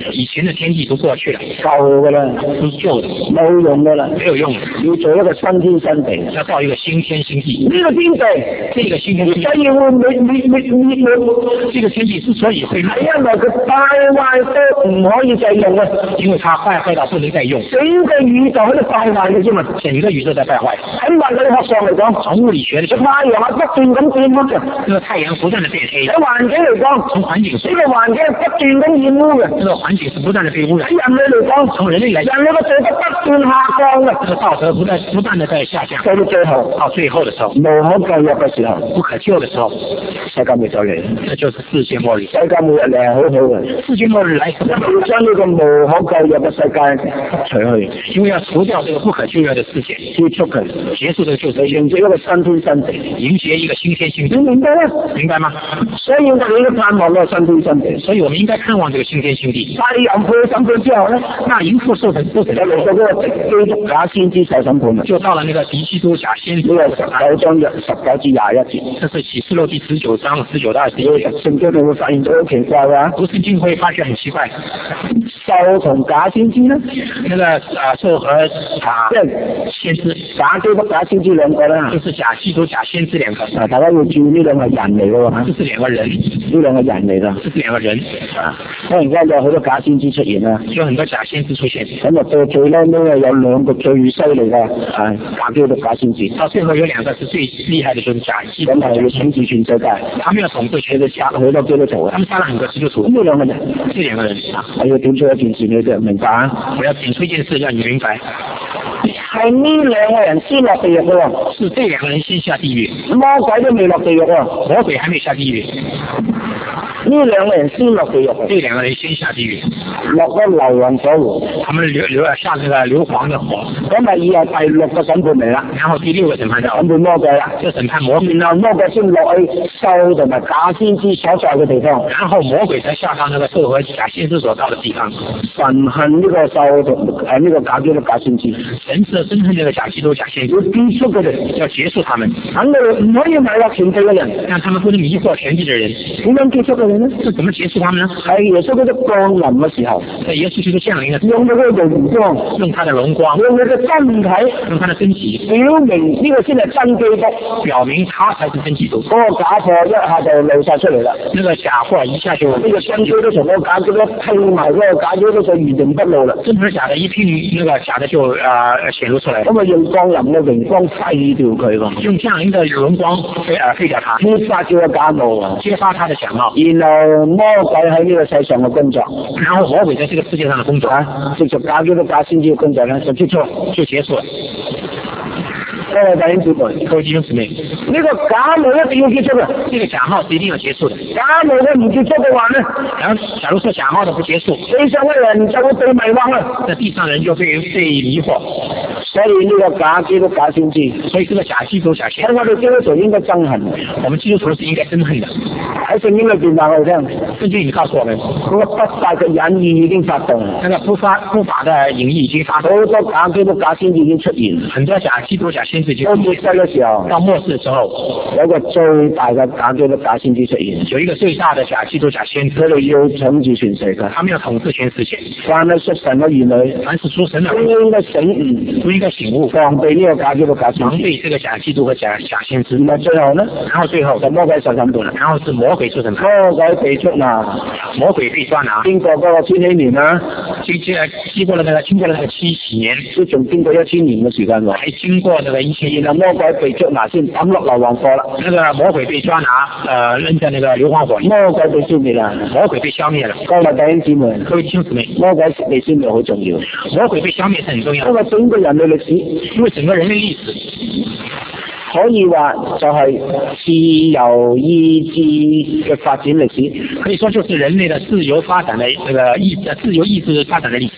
以前的天地都過去了， 舊噶啦， 都是舊的， 冇用噶啦， 沒有用， 要做一個新天新地， 要造一個新天新地。 呢個天地， 這個新天新地， 所以會滅滅滅滅滅， 這個天地之所以會滅， 係因為佢敗壞都唔可以再用啊， 因為它壞壞到不能再用， 整個宇宙喺度敗壞嘅啫嘛， 整個宇宙在敗壞。 喺物理學上嚟講， 從物理學嚟講， 太陽係不斷咁變污嘅， 這個太陽不斷地變黑。 喺環境嚟講， 從環境上， 呢個環境係不斷咁染污嘅， 這個環境是不斷地被污染。 喺人類嚟講， 從人類嚟， 人類嘅道德不斷下降嘅， 這個道德不斷不斷地在下降。 到到最後， 到最後的時候， 無可救藥嘅時候， 不可救的時候， 世界末就嚟， 這就是世界末日。 世界末日嚟係好好嘅， 世界末日來， 因為要將呢個無可救藥嘅世界除去， 因為要除掉這個不可救藥的世界， 結束佢， 結束這個救世， 迎接一個新天新地， 迎接一個新天新地。 你明白嗎？ 明白嗎？ 所以我哋應該盼望呢個新天新地， 所以我們應該盼望這個新天新地。 太陽父審判之後咧， 那淫婦受審受審， 就嚟到嗰個基督假先知受審判啦， 就到了那個敵基督假先知。 呢個十九章十九至廿一節， 這是啟示錄第十九章十九到二十一節。 聖經你會發現到好奇怪㗎， 讀聖經會發覺很奇怪， 獸同假先知咧， 那個啊獸和假即係先知， 假基督假先知兩個啦， 就是假基督假先知兩個。 啊，大家要注意呢兩個人嚟嘅喎， 這是兩個人， 呢兩個人嚟㗎， 這是兩個人。 啊，忽然間有好多假先知出現啦， 有很多假先知出現。 咁啊到最咧呢有兩個最犀利嘅係假基督假先知， 到最後有兩個是最厲害的，就是假基督咁係要統治全世界， 他們要統治全世界， 殺好多基督徒啊， 他們殺了很多基督徒。 咁呢兩個人， 這兩個人啊， 我要點出一件事你哋明白啊？ 我要點出一件事讓你明白， 係呢兩個人先落地獄嘅喎， 是這兩個人先下地獄， 魔鬼都未落地獄喎， 魔鬼還沒下地獄， 呢兩個人先落地獄， 這兩個人先下地獄， 落咗硫磺火湖， 他們流流下那個硫磺的火， 咁咪以後第六個審判嚟啦， 然後第六個審判就審判魔鬼啦， 就審判魔鬼， 然後魔鬼先落去獸同埋假先知所在嘅地方， 然後魔鬼才下到那個獸和假先知所到的地方。 神恨呢個獸同誒呢個假基督假先知， 神是憎恨這個假基督假先知， 要結束佢哋， 要結束他們， 肯定唔可以迷惑全地嘅人， 讓他們不能迷惑全地的人。 點樣結束佢哋呢？ 這怎麼結束他們呢？ 係耶穌基督降臨嘅時候， 在耶穌基督降臨的時候， 用佢嘅榮光， 用他的榮光， 用佢嘅身體， 用他的身體， 表明呢個先係真基督， 表明他才是真基督。 嗰個假貨一下就露晒出嚟啦。 那個假貨一下就呢個真基督同嗰個假基督拼埋，嗰個假基督就原形不露啦。 真和假的一拼，那個假的就啊、呃、顯露出來。 咁啊用降臨嘅榮光廢掉佢喎， 用降臨的榮光飛啊廢掉他， 揭發咗個假冒啊， 揭發他的假冒。 然後魔鬼喺呢個世上嘅工作， 然後魔鬼在這個世界上的工作， 啊，藉著假基督假先知嘅工作咧就結束， 就結束了。 各位弟兄姊妹， 各位弟兄姊妹， 呢個假冒一定要結束嘅， 這個假冒是一定要結束的。 假冒嘅唔結束嘅話咧， 然後假如說假冒的不結束， 地上嘅人就會被迷惑啦。 那地上人就被被迷惑。 所以呢個假基督假先知， 所以這個假基督假先知， 喺我哋基督徒應該憎恨。 我們基督徒是應該憎恨的。 喺聖經裏邊話我哋聽， 聖經已經告訴我們， 嗰個不法嘅隱意已經發動， 那個不法不法的隱意已經發動， 好多假基督假先知已經出現。 很多假基督假先知已經到末世嘅時候， 到末世嘅時候， 有一個最大嘅假基督假先知出現， 有一個最大的假基督假先知， 佢哋要統治全世界， 他們要統治全世界。 凡係屬神嘅兒女， 凡是屬神的， 都應該醒悟， 都應該醒悟， 防備呢個假基督假先知， 防備這個假基督和假假先知。 咁啊，最後呢， 然後最後就魔鬼受審判啦， 然後是魔鬼受審判， 魔鬼被捉拿， 魔鬼被抓拿， 經過嗰個千禧年啦， 經經經過了那個經過了那個七十年， 都仲經過一千年嘅時間喎， 還經過那個一千年， 然後魔鬼被捉拿先抌落硫磺火啦， 那個魔鬼被抓拿，呃，扔在那個硫磺火裏， 魔鬼被消滅啦， 魔鬼被消滅了。 各位弟兄姊妹， 各位弟兄姊妹， 魔鬼被消滅好重要， 魔鬼被消滅是很重要因，為整個人類歷史， 因為整個人類歷史可以話就係自由意志嘅發展歷史。 可以說就是人類的自由發展的那個意自由意志發展的歷史。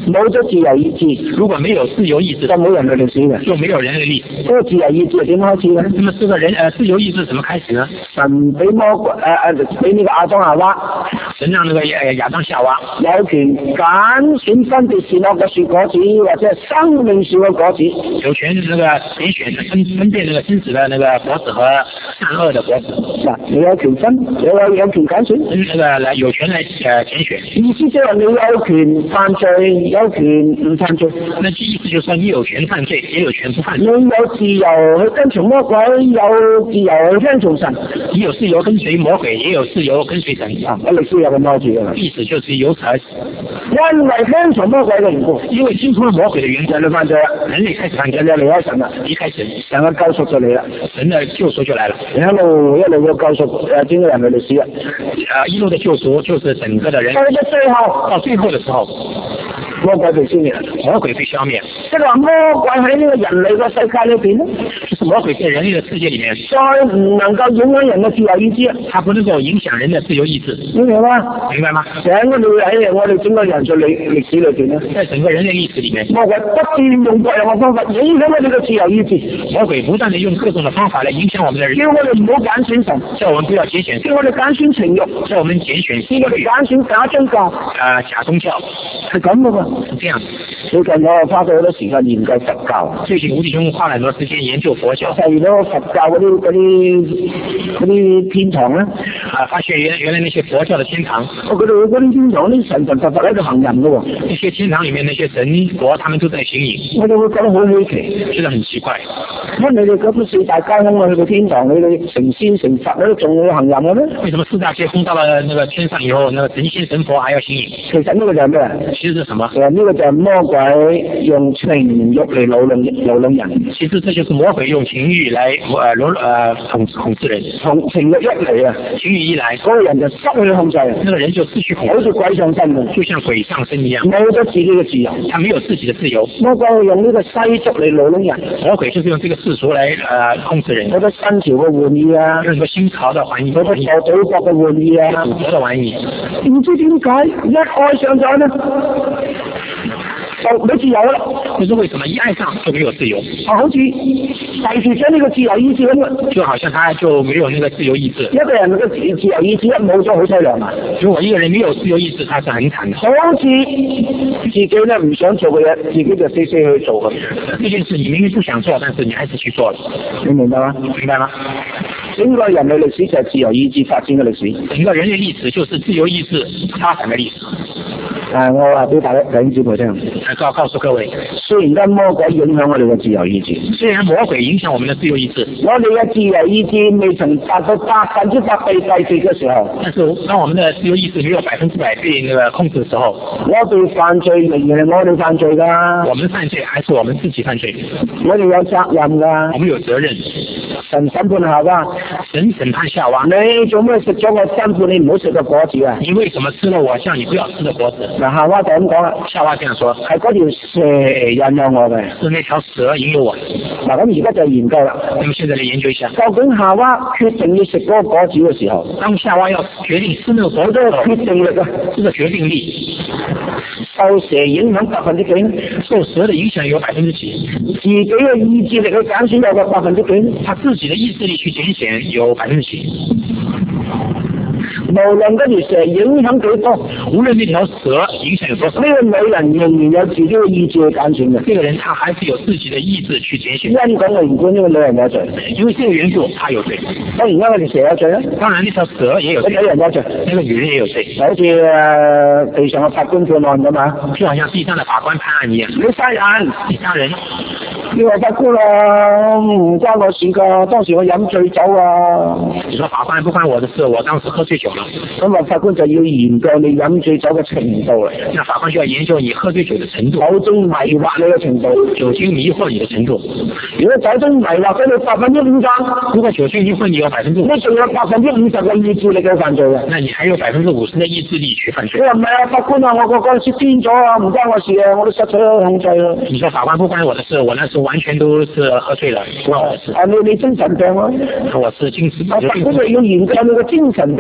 冇咗自由意志， 如果沒有自由意志， 就冇人類歷史嘅， 就沒有人類歷史。 嗰個自由意志係點開始嘅？ 那麼這個人呃自由意志怎麼開始呢？ 神俾魔鬼誒誒俾呢個亞當夏娃， 神讓那個亞亞當夏娃有權揀選分別善惡嘅樹果子，或者係生命樹嘅果子， 有權那個揀選分分辨那個真實的那個果子和善惡的果子。 嗱，你有權分，你有有權揀選， 那個來有權來呃揀選。 意思即係你有權犯罪，有權唔犯罪。 那意思就是說你有權犯罪，也有權不犯罪。 你有自由去跟從魔鬼，有自由去聽從神。 你有自由跟隨魔鬼，也有自由跟隨神。 啊，喺歷史有咁多字㗎啦。 意思就是由此而始。 因為聽從魔鬼嘅緣故， 因為聽從了魔鬼的緣故， 人類犯罪啦， 人類開始犯罪， 人就離開神啦， 離開神， 神嘅救贖就嚟啦， 神的救贖就來了。 一路一路嘅救贖誒，整個人類歷史啊， 啊，一路的救贖就是整個的人。 到咗最後， 到最後嘅時候， 魔鬼被消滅， 魔鬼被消滅。 即係話魔鬼喺呢個人類嘅世界裏邊咧， 就是魔鬼在人類嘅世界裏面， 再唔能夠影響人嘅自由意志啊， 它不能夠影響人的自由意志， 明唔明啊？ 明白嗎？ 整個喺我哋整個人類歷歷史裏邊咧， 在整個人類歷史裏面， 魔鬼不斷用各樣嘅方法影響我哋嘅自由意志， 魔鬼不斷地用各種嘅方法來影響我們的人， 叫我哋唔好揀選神， 叫我們不要揀選， 叫我哋揀選情欲， 叫我們揀選叫我哋揀選假宗教， 啊假宗教， 係咁噶嘛？ 是這樣。 最近我花咗好多時間研究佛教， 最近吳弟兄花了很多時間研究佛教， 發現咗佛教嗰啲嗰啲嗰啲天堂咧， 啊，發現原原來那些佛教的天堂， 我覺得嗰啲天堂啲神神佛佛喺度行淫噶喎， 那些天堂裏面那些神佛，他們都在行淫， 我哋會覺得好稀奇， 覺得很奇怪。 乜你哋嗰啲四大皆空啊，去到天堂，你哋成仙成佛咧，仲要行淫嘅咩？ 為什麼四大皆空到了那個天上以後，那個神仙神佛還要行淫？ 其實呢個就係咩？ 其實是什麼？ 其實呢個就係魔鬼用情欲嚟勞弄勞弄人。 其實這就是魔鬼用情欲來呃羅呃統統治人。 從情欲一嚟啊， 情欲一來， 嗰個人就失去控制， 那個人就失去控制， 好似鬼上身嘅， 就像鬼上身一樣， 冇咗自己嘅自由。 他沒有自己的自由。 魔鬼用呢個世俗嚟勞弄人， 魔鬼就是用這個世俗來呃控制人。 好多新潮嘅玩意啊， 用個新潮的玩意， 好多做賭博嘅玩意啊， 賭博的玩意， 唔知點解一愛上咗呢，就冇自由啦。 就是為什麼一愛上就沒有自由？ 啊，好似提住將呢個自由意志咁啊， 就好像他就沒有那個自由意志。 一個人嘅自自由意志一冇咗，好凄涼啊！ 如果一個人沒有自由意志，他是很慘的。 好似自己咧唔想做嘅嘢，自己就死死去做嘅。 這件事你明明不想做，但是你還是去做了。 你明白嗎？ 明白嗎？ 整個人類歷史就係自由意志發展嘅歷史。 整個人類歷史就是自由意志發展嘅歷史。 啊，我話俾大家弟兄姊妹聽， 告告訴各位， 雖然間魔鬼影響我哋嘅自由意志， 雖然魔鬼影響我們的自由意志， 我哋嘅自由意志未曾達到百分之百被廢棄嘅時候， 但是當我們的自由意志沒有百分之百被那個控制的時候， 我哋犯罪仍然係我哋犯罪㗎。 我們犯罪還是我們自己犯罪？ 我哋有責任㗎。 我們有責任。 神審判夏娃， 神審判夏娃， 你做咩食咗我吩咐你唔好食嘅果子啊？ 你為什麼吃了我叫你不要吃的果子？ 嗱，夏娃就咁講啦， 夏娃這樣說， 係嗰條蛇引誘我嘅， 是那條蛇引誘我。 嗱，咁而家就研究啦。 那麼現在嚟研究一下， 究竟夏娃決定要食嗰個果子嘅時候， 當夏娃要決定吃那個果子嗰個決定力啊， 這個決定力受蛇影響百分之幾？ 受蛇的影響有百分之幾？ 自己嘅意志力去揀選有個百分之幾？ 他自己的意志力去揀選有百分之幾？ 無論嗰條蛇影響幾多， 無論那條蛇影響有多少， 呢個女人仍然有自己嘅意志去揀選嘅。 這個人他還是有自己的意志去揀選。 因咁嘅緣故，呢個女人有罪， 因為這個緣故，他有罪。 當然，而家嗰條蛇有罪啦。 當然，呢條蛇也有罪。 嗰個女人有罪， 那個女人也有罪。 好似誒地上嘅法官判案咁嘛， 就好像地上的法官判案一樣。 你殺人， 你殺人， 你話法官啊，唔關我事㗎，當時我飲醉酒啊。 你說法官不關我的事，我當時喝醉酒了。 咁啊，法官就要研究你飲醉酒嘅程度啦。 那法官就要研究你喝醉酒的程度， 酒精迷惑你嘅程度， 酒精迷惑你嘅程度。 如果酒精迷惑咗你百分之五十， 如果酒精迷惑你有百分之五十， 你仲有百分之五十嘅意志力去犯罪嘅。 那你還有百分之五十嘅意志力去犯罪。 你話唔係啊，法官啊，我個嗰陣時癲咗啊，唔關我事啊，我都失去咗控制啊。 你說法官不關我的事，我那時候完全都是喝醉了，不關我的事。 啊，你你精神病啊？ 我是精神病。 法官就要研究你個精神病。 你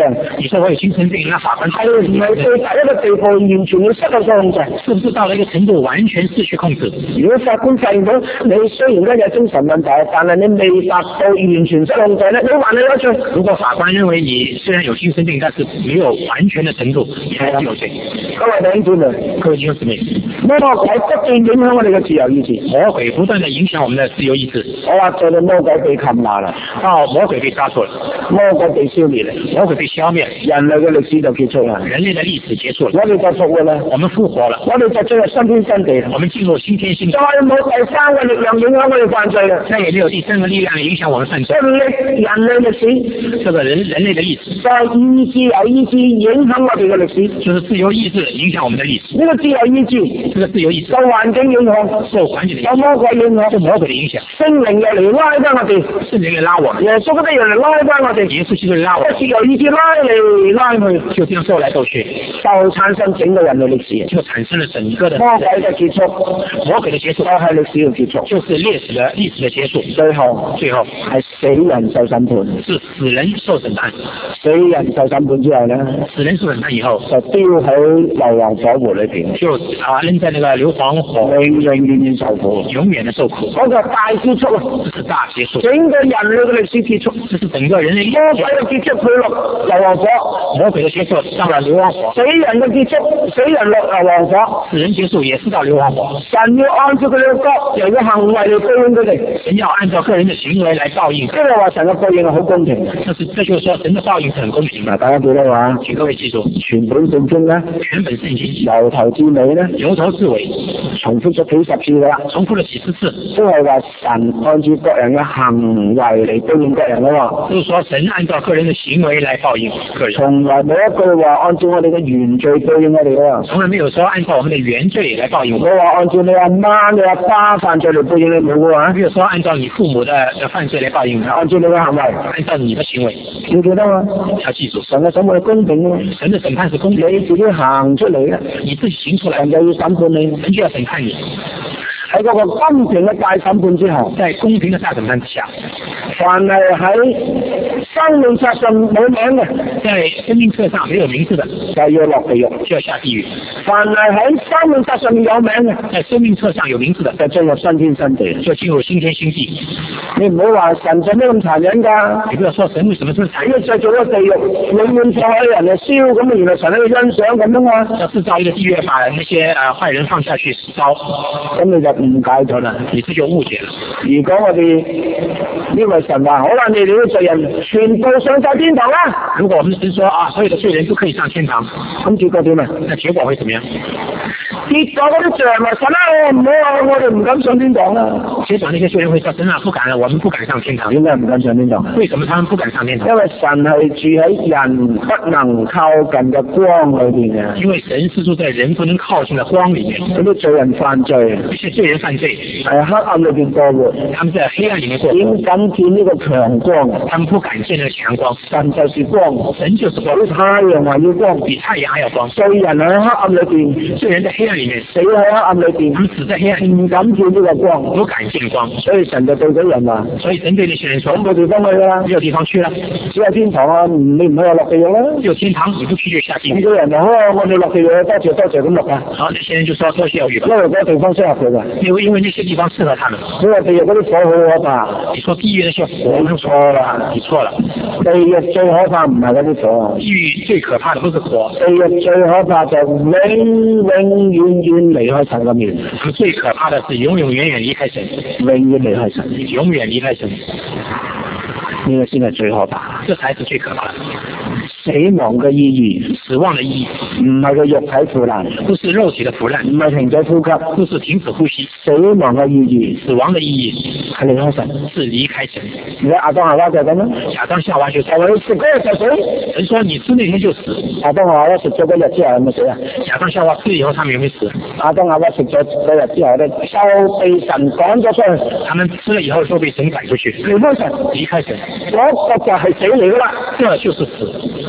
說我有精神病，那法官係唔係對第一個地步完全要失去控制？ 是不是到了一個程度完全失去控制？ 如果法官發現到你雖然咧有精神問題，但係你未達到完全失控制咧，你還你有罪。 如果法官認為你雖然有精神病，但是沒有完全的程度，你還是有罪。 各位弟兄姊妹， 各位弟兄姊妹， 魔鬼不斷影響我哋嘅自由意志， 魔鬼不斷地影響我們的自由意志。 我話做到魔鬼被擒拿啦， 到魔鬼被抓住了， 魔鬼被消滅啦， 魔鬼被消滅， 人類嘅歷史就結束啦， 人類的歷史結束了， 我哋就復活啦， 我們復活了， 我哋就進入新天新地啦， 我們進入新天新地， 再冇第三個力量影響我哋犯罪啦， 再也沒有第三個力量影響我們犯罪。 人類歷史， 這個人人類的歷史， 就係意志由意志影響我哋嘅歷史， 就是自由意志影響我們的歷史。 呢個自由意志， 這個自由意志受環境影響， 受環境的影響， 受魔鬼影響， 受魔鬼的影響。 聖靈又嚟拉翻我哋， 聖靈嚟拉我們， 耶穌嗰啲又嚟拉翻我哋， 耶穌基督嚟拉我們， 自由意志拉嚟拉去， 就這樣鬥來鬥去， 就產生整個人類歷史， 就產生了整個的魔鬼嘅結束， 魔鬼的結束， 就係歷史嘅結束， 就是歷史的歷史的結束。 最後， 最後係死人受審判， 是死人受審判。 死人受審判之後呢， 死人受審判以後， 就丟喺硫磺火湖裏邊， 就啊扔在那個硫磺火， 永永遠遠受苦， 永遠的受苦。 嗰個大結束啊！ 這是大結束， 整個人類嘅歷史結束， 這是整個人類魔鬼嘅結束去落硫磺火， 魔鬼的結束上了硫磺火， 死人嘅結束，死人落硫磺火， 死人結束也是到硫磺火。 神要按照佢哋嘅各人嘅行為嚟報應佢哋， 神要按照個人的行為來報應。 即係話神嘅報應係好公平嘅， 這是這就是說神的報應是很公平的。 大家記得話， 請各位記住， 全本聖經咧， 全本聖經由頭至尾咧， 由頭至尾重複咗幾十次噶啦， 重複了幾十次， 都係話神按照各人嘅行為嚟報應各人噶嘛。 就是說神按照個人的行為來報應個人， 從來冇一句話按照我哋嘅原罪報應我哋噶。 從來沒有說按照我們的原罪來報應我冇話按照你阿媽、你阿爸犯罪嚟報應你冇嘅話， 沒有說按照你父母的犯罪來報應， 按照你嘅行為， 按照你的行為， 要記得嘛？ 要記住， 神嘅審判係公平嘅， 神的審判是公平， 你自己行出嚟嘅， 你自己行出來， 神就要審判你， 神就要審判你。 喺嗰個公平嘅大審判之後， 在公平的大審判之下， 凡係喺生命冊上冇名嘅， 在生命冊上沒有名字的， 就要落地獄， 就要下地獄； 凡係喺生命冊上面有名嘅， 在生命冊上有名字的， 就進入新天新地， 就進入新天新地。 你唔好話神做咩咁殘忍㗎？ 你不要說神為什麼這麼殘忍？ 因為製造咗地獄，永遠放喺人哋燒，咁原來神喺度欣賞咁樣嘛。 要製造一個地獄，把那些啊壞人放下去燒， 咁你就誤解咗啦， 你這就誤解了。 如果我哋呢位神話，好啦，你哋啲罪人全部上晒天堂啦。 如果我們神說啊，所有的罪人都可以上天堂， 咁結果點啊？ 那結果會怎麼樣？ 結果嗰啲罪人話神啊，唔好啊，我哋唔敢上天堂啦。 結果那些罪人會說神啊，不敢了，我們不敢上天堂。 點解唔敢上天堂？ 為什麼他們不敢上天堂？ 因為神係住喺人不能靠近嘅光裏邊嘅。 因為神是住在人不能靠近的光裏面。 嗰啲罪人犯罪， 這些罪人犯罪， 喺黑暗裏邊過活， 他們在黑暗裏面過活， 點敢見呢個強光？ 他們不敢見那個強光。 神就是光， 神就是光， 比太陽還要光， 比太陽還要光。 罪人喺黑暗裏邊， 罪人在黑暗裏面， 死喺黑暗裏邊， 他們死在黑暗， 唔敢見呢個光， 不敢見光。 所以神就對咗人話， 所以神對那些人說， 冇地方去啦， 沒有地方去了， 只有天堂啊，你唔去就落地獄啦。 只有天堂，你不去就下地獄。 咁啲人就好啊，我哋落地獄，多謝多謝咁落啊。 好，那些人就說多謝我吧， 因為嗰個地方適合佢噶， 因為因為那些地方適合他們。 你話地獄嗰啲火好可怕， 你說地獄那些火， 你錯啦， 你錯了。 地獄最可怕唔係嗰啲火， 地獄最可怕的不是火， 地獄最可怕就永永遠遠離開神嘅面。 他們最可怕的是永永遠遠離開神， 永遠離開神， 永遠離開神， 呢個先係最可怕， 這才是最可怕的。 死亡嘅意義， 死亡的意義唔係個肉體腐爛， 不是肉體的腐爛， 唔係停咗呼吸， 不是停止呼吸。 死亡嘅意義， 死亡的意義係離開神， 是離開神。 而家亞當夏娃就係咁啦， 亞當夏娃就係話你食嗰日就死， 神說你吃那天就死。 亞當夏娃食咗嗰日之後有冇死啊？ 亞當夏娃吃以後，他們有沒有死？ 亞當夏娃食咗嗰日之後咧，就被神趕咗出去。 他們吃了以後就被神趕出去， 離開神， 離開神， 嗰個就係死嚟噶啦， 這就是死。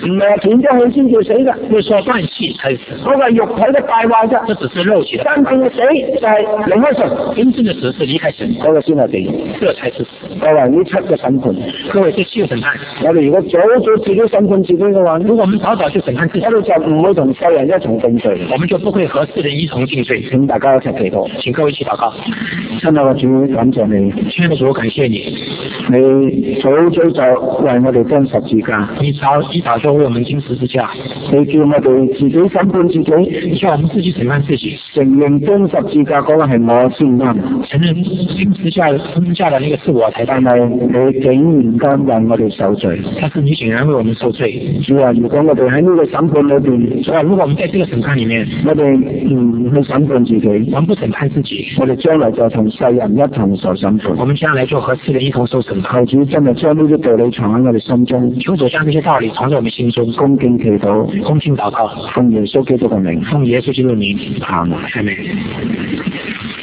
唔係斷咗氣先叫死㗎， 不是說斷氣才死， 嗰個係肉體嘅敗壞啫。 這只是肉體的。 真正嘅死就係離開神， 真正的死是離開神， 嗰個先係地獄， 這才是死。 各位呢七個審判， 各位這七個審判， 我哋如果早早自己審判自己嘅話， 如果我們早早去審判自己， 我哋就唔會同世人一同定罪， 我們就不會和世人一同定罪。 請大家一齊祈禱， 請各位一起禱告。 親愛嘅主，感謝你， 親愛的主，感謝你， 你早早就為我哋釘十字架， 你早一早就為我們釘十字架， 你叫我哋自己審判自己， 你叫我們自己審判自己， 承認釘十字架嗰個係我先啱， 承認釘十字架釘十字架的那個是我才對， 但係你竟然甘為我哋受罪， 但是你竟然為我們受罪。 主啊，如果我哋喺呢個審判裏邊， 主啊，如果我們在這個審判裡面， 我哋唔去審判自己， 我們不審判自己， 我哋將來就同世人一同受審判。 我們將來就和世人一同受審判。 求主真係將呢啲道理藏喺我哋心中， 求主將這些道理藏在我們心中， 恭敬祈禱， 恭敬禱告， 奉耶穌基督嘅名， 奉耶穌基督嘅名， 阿門。 阿門。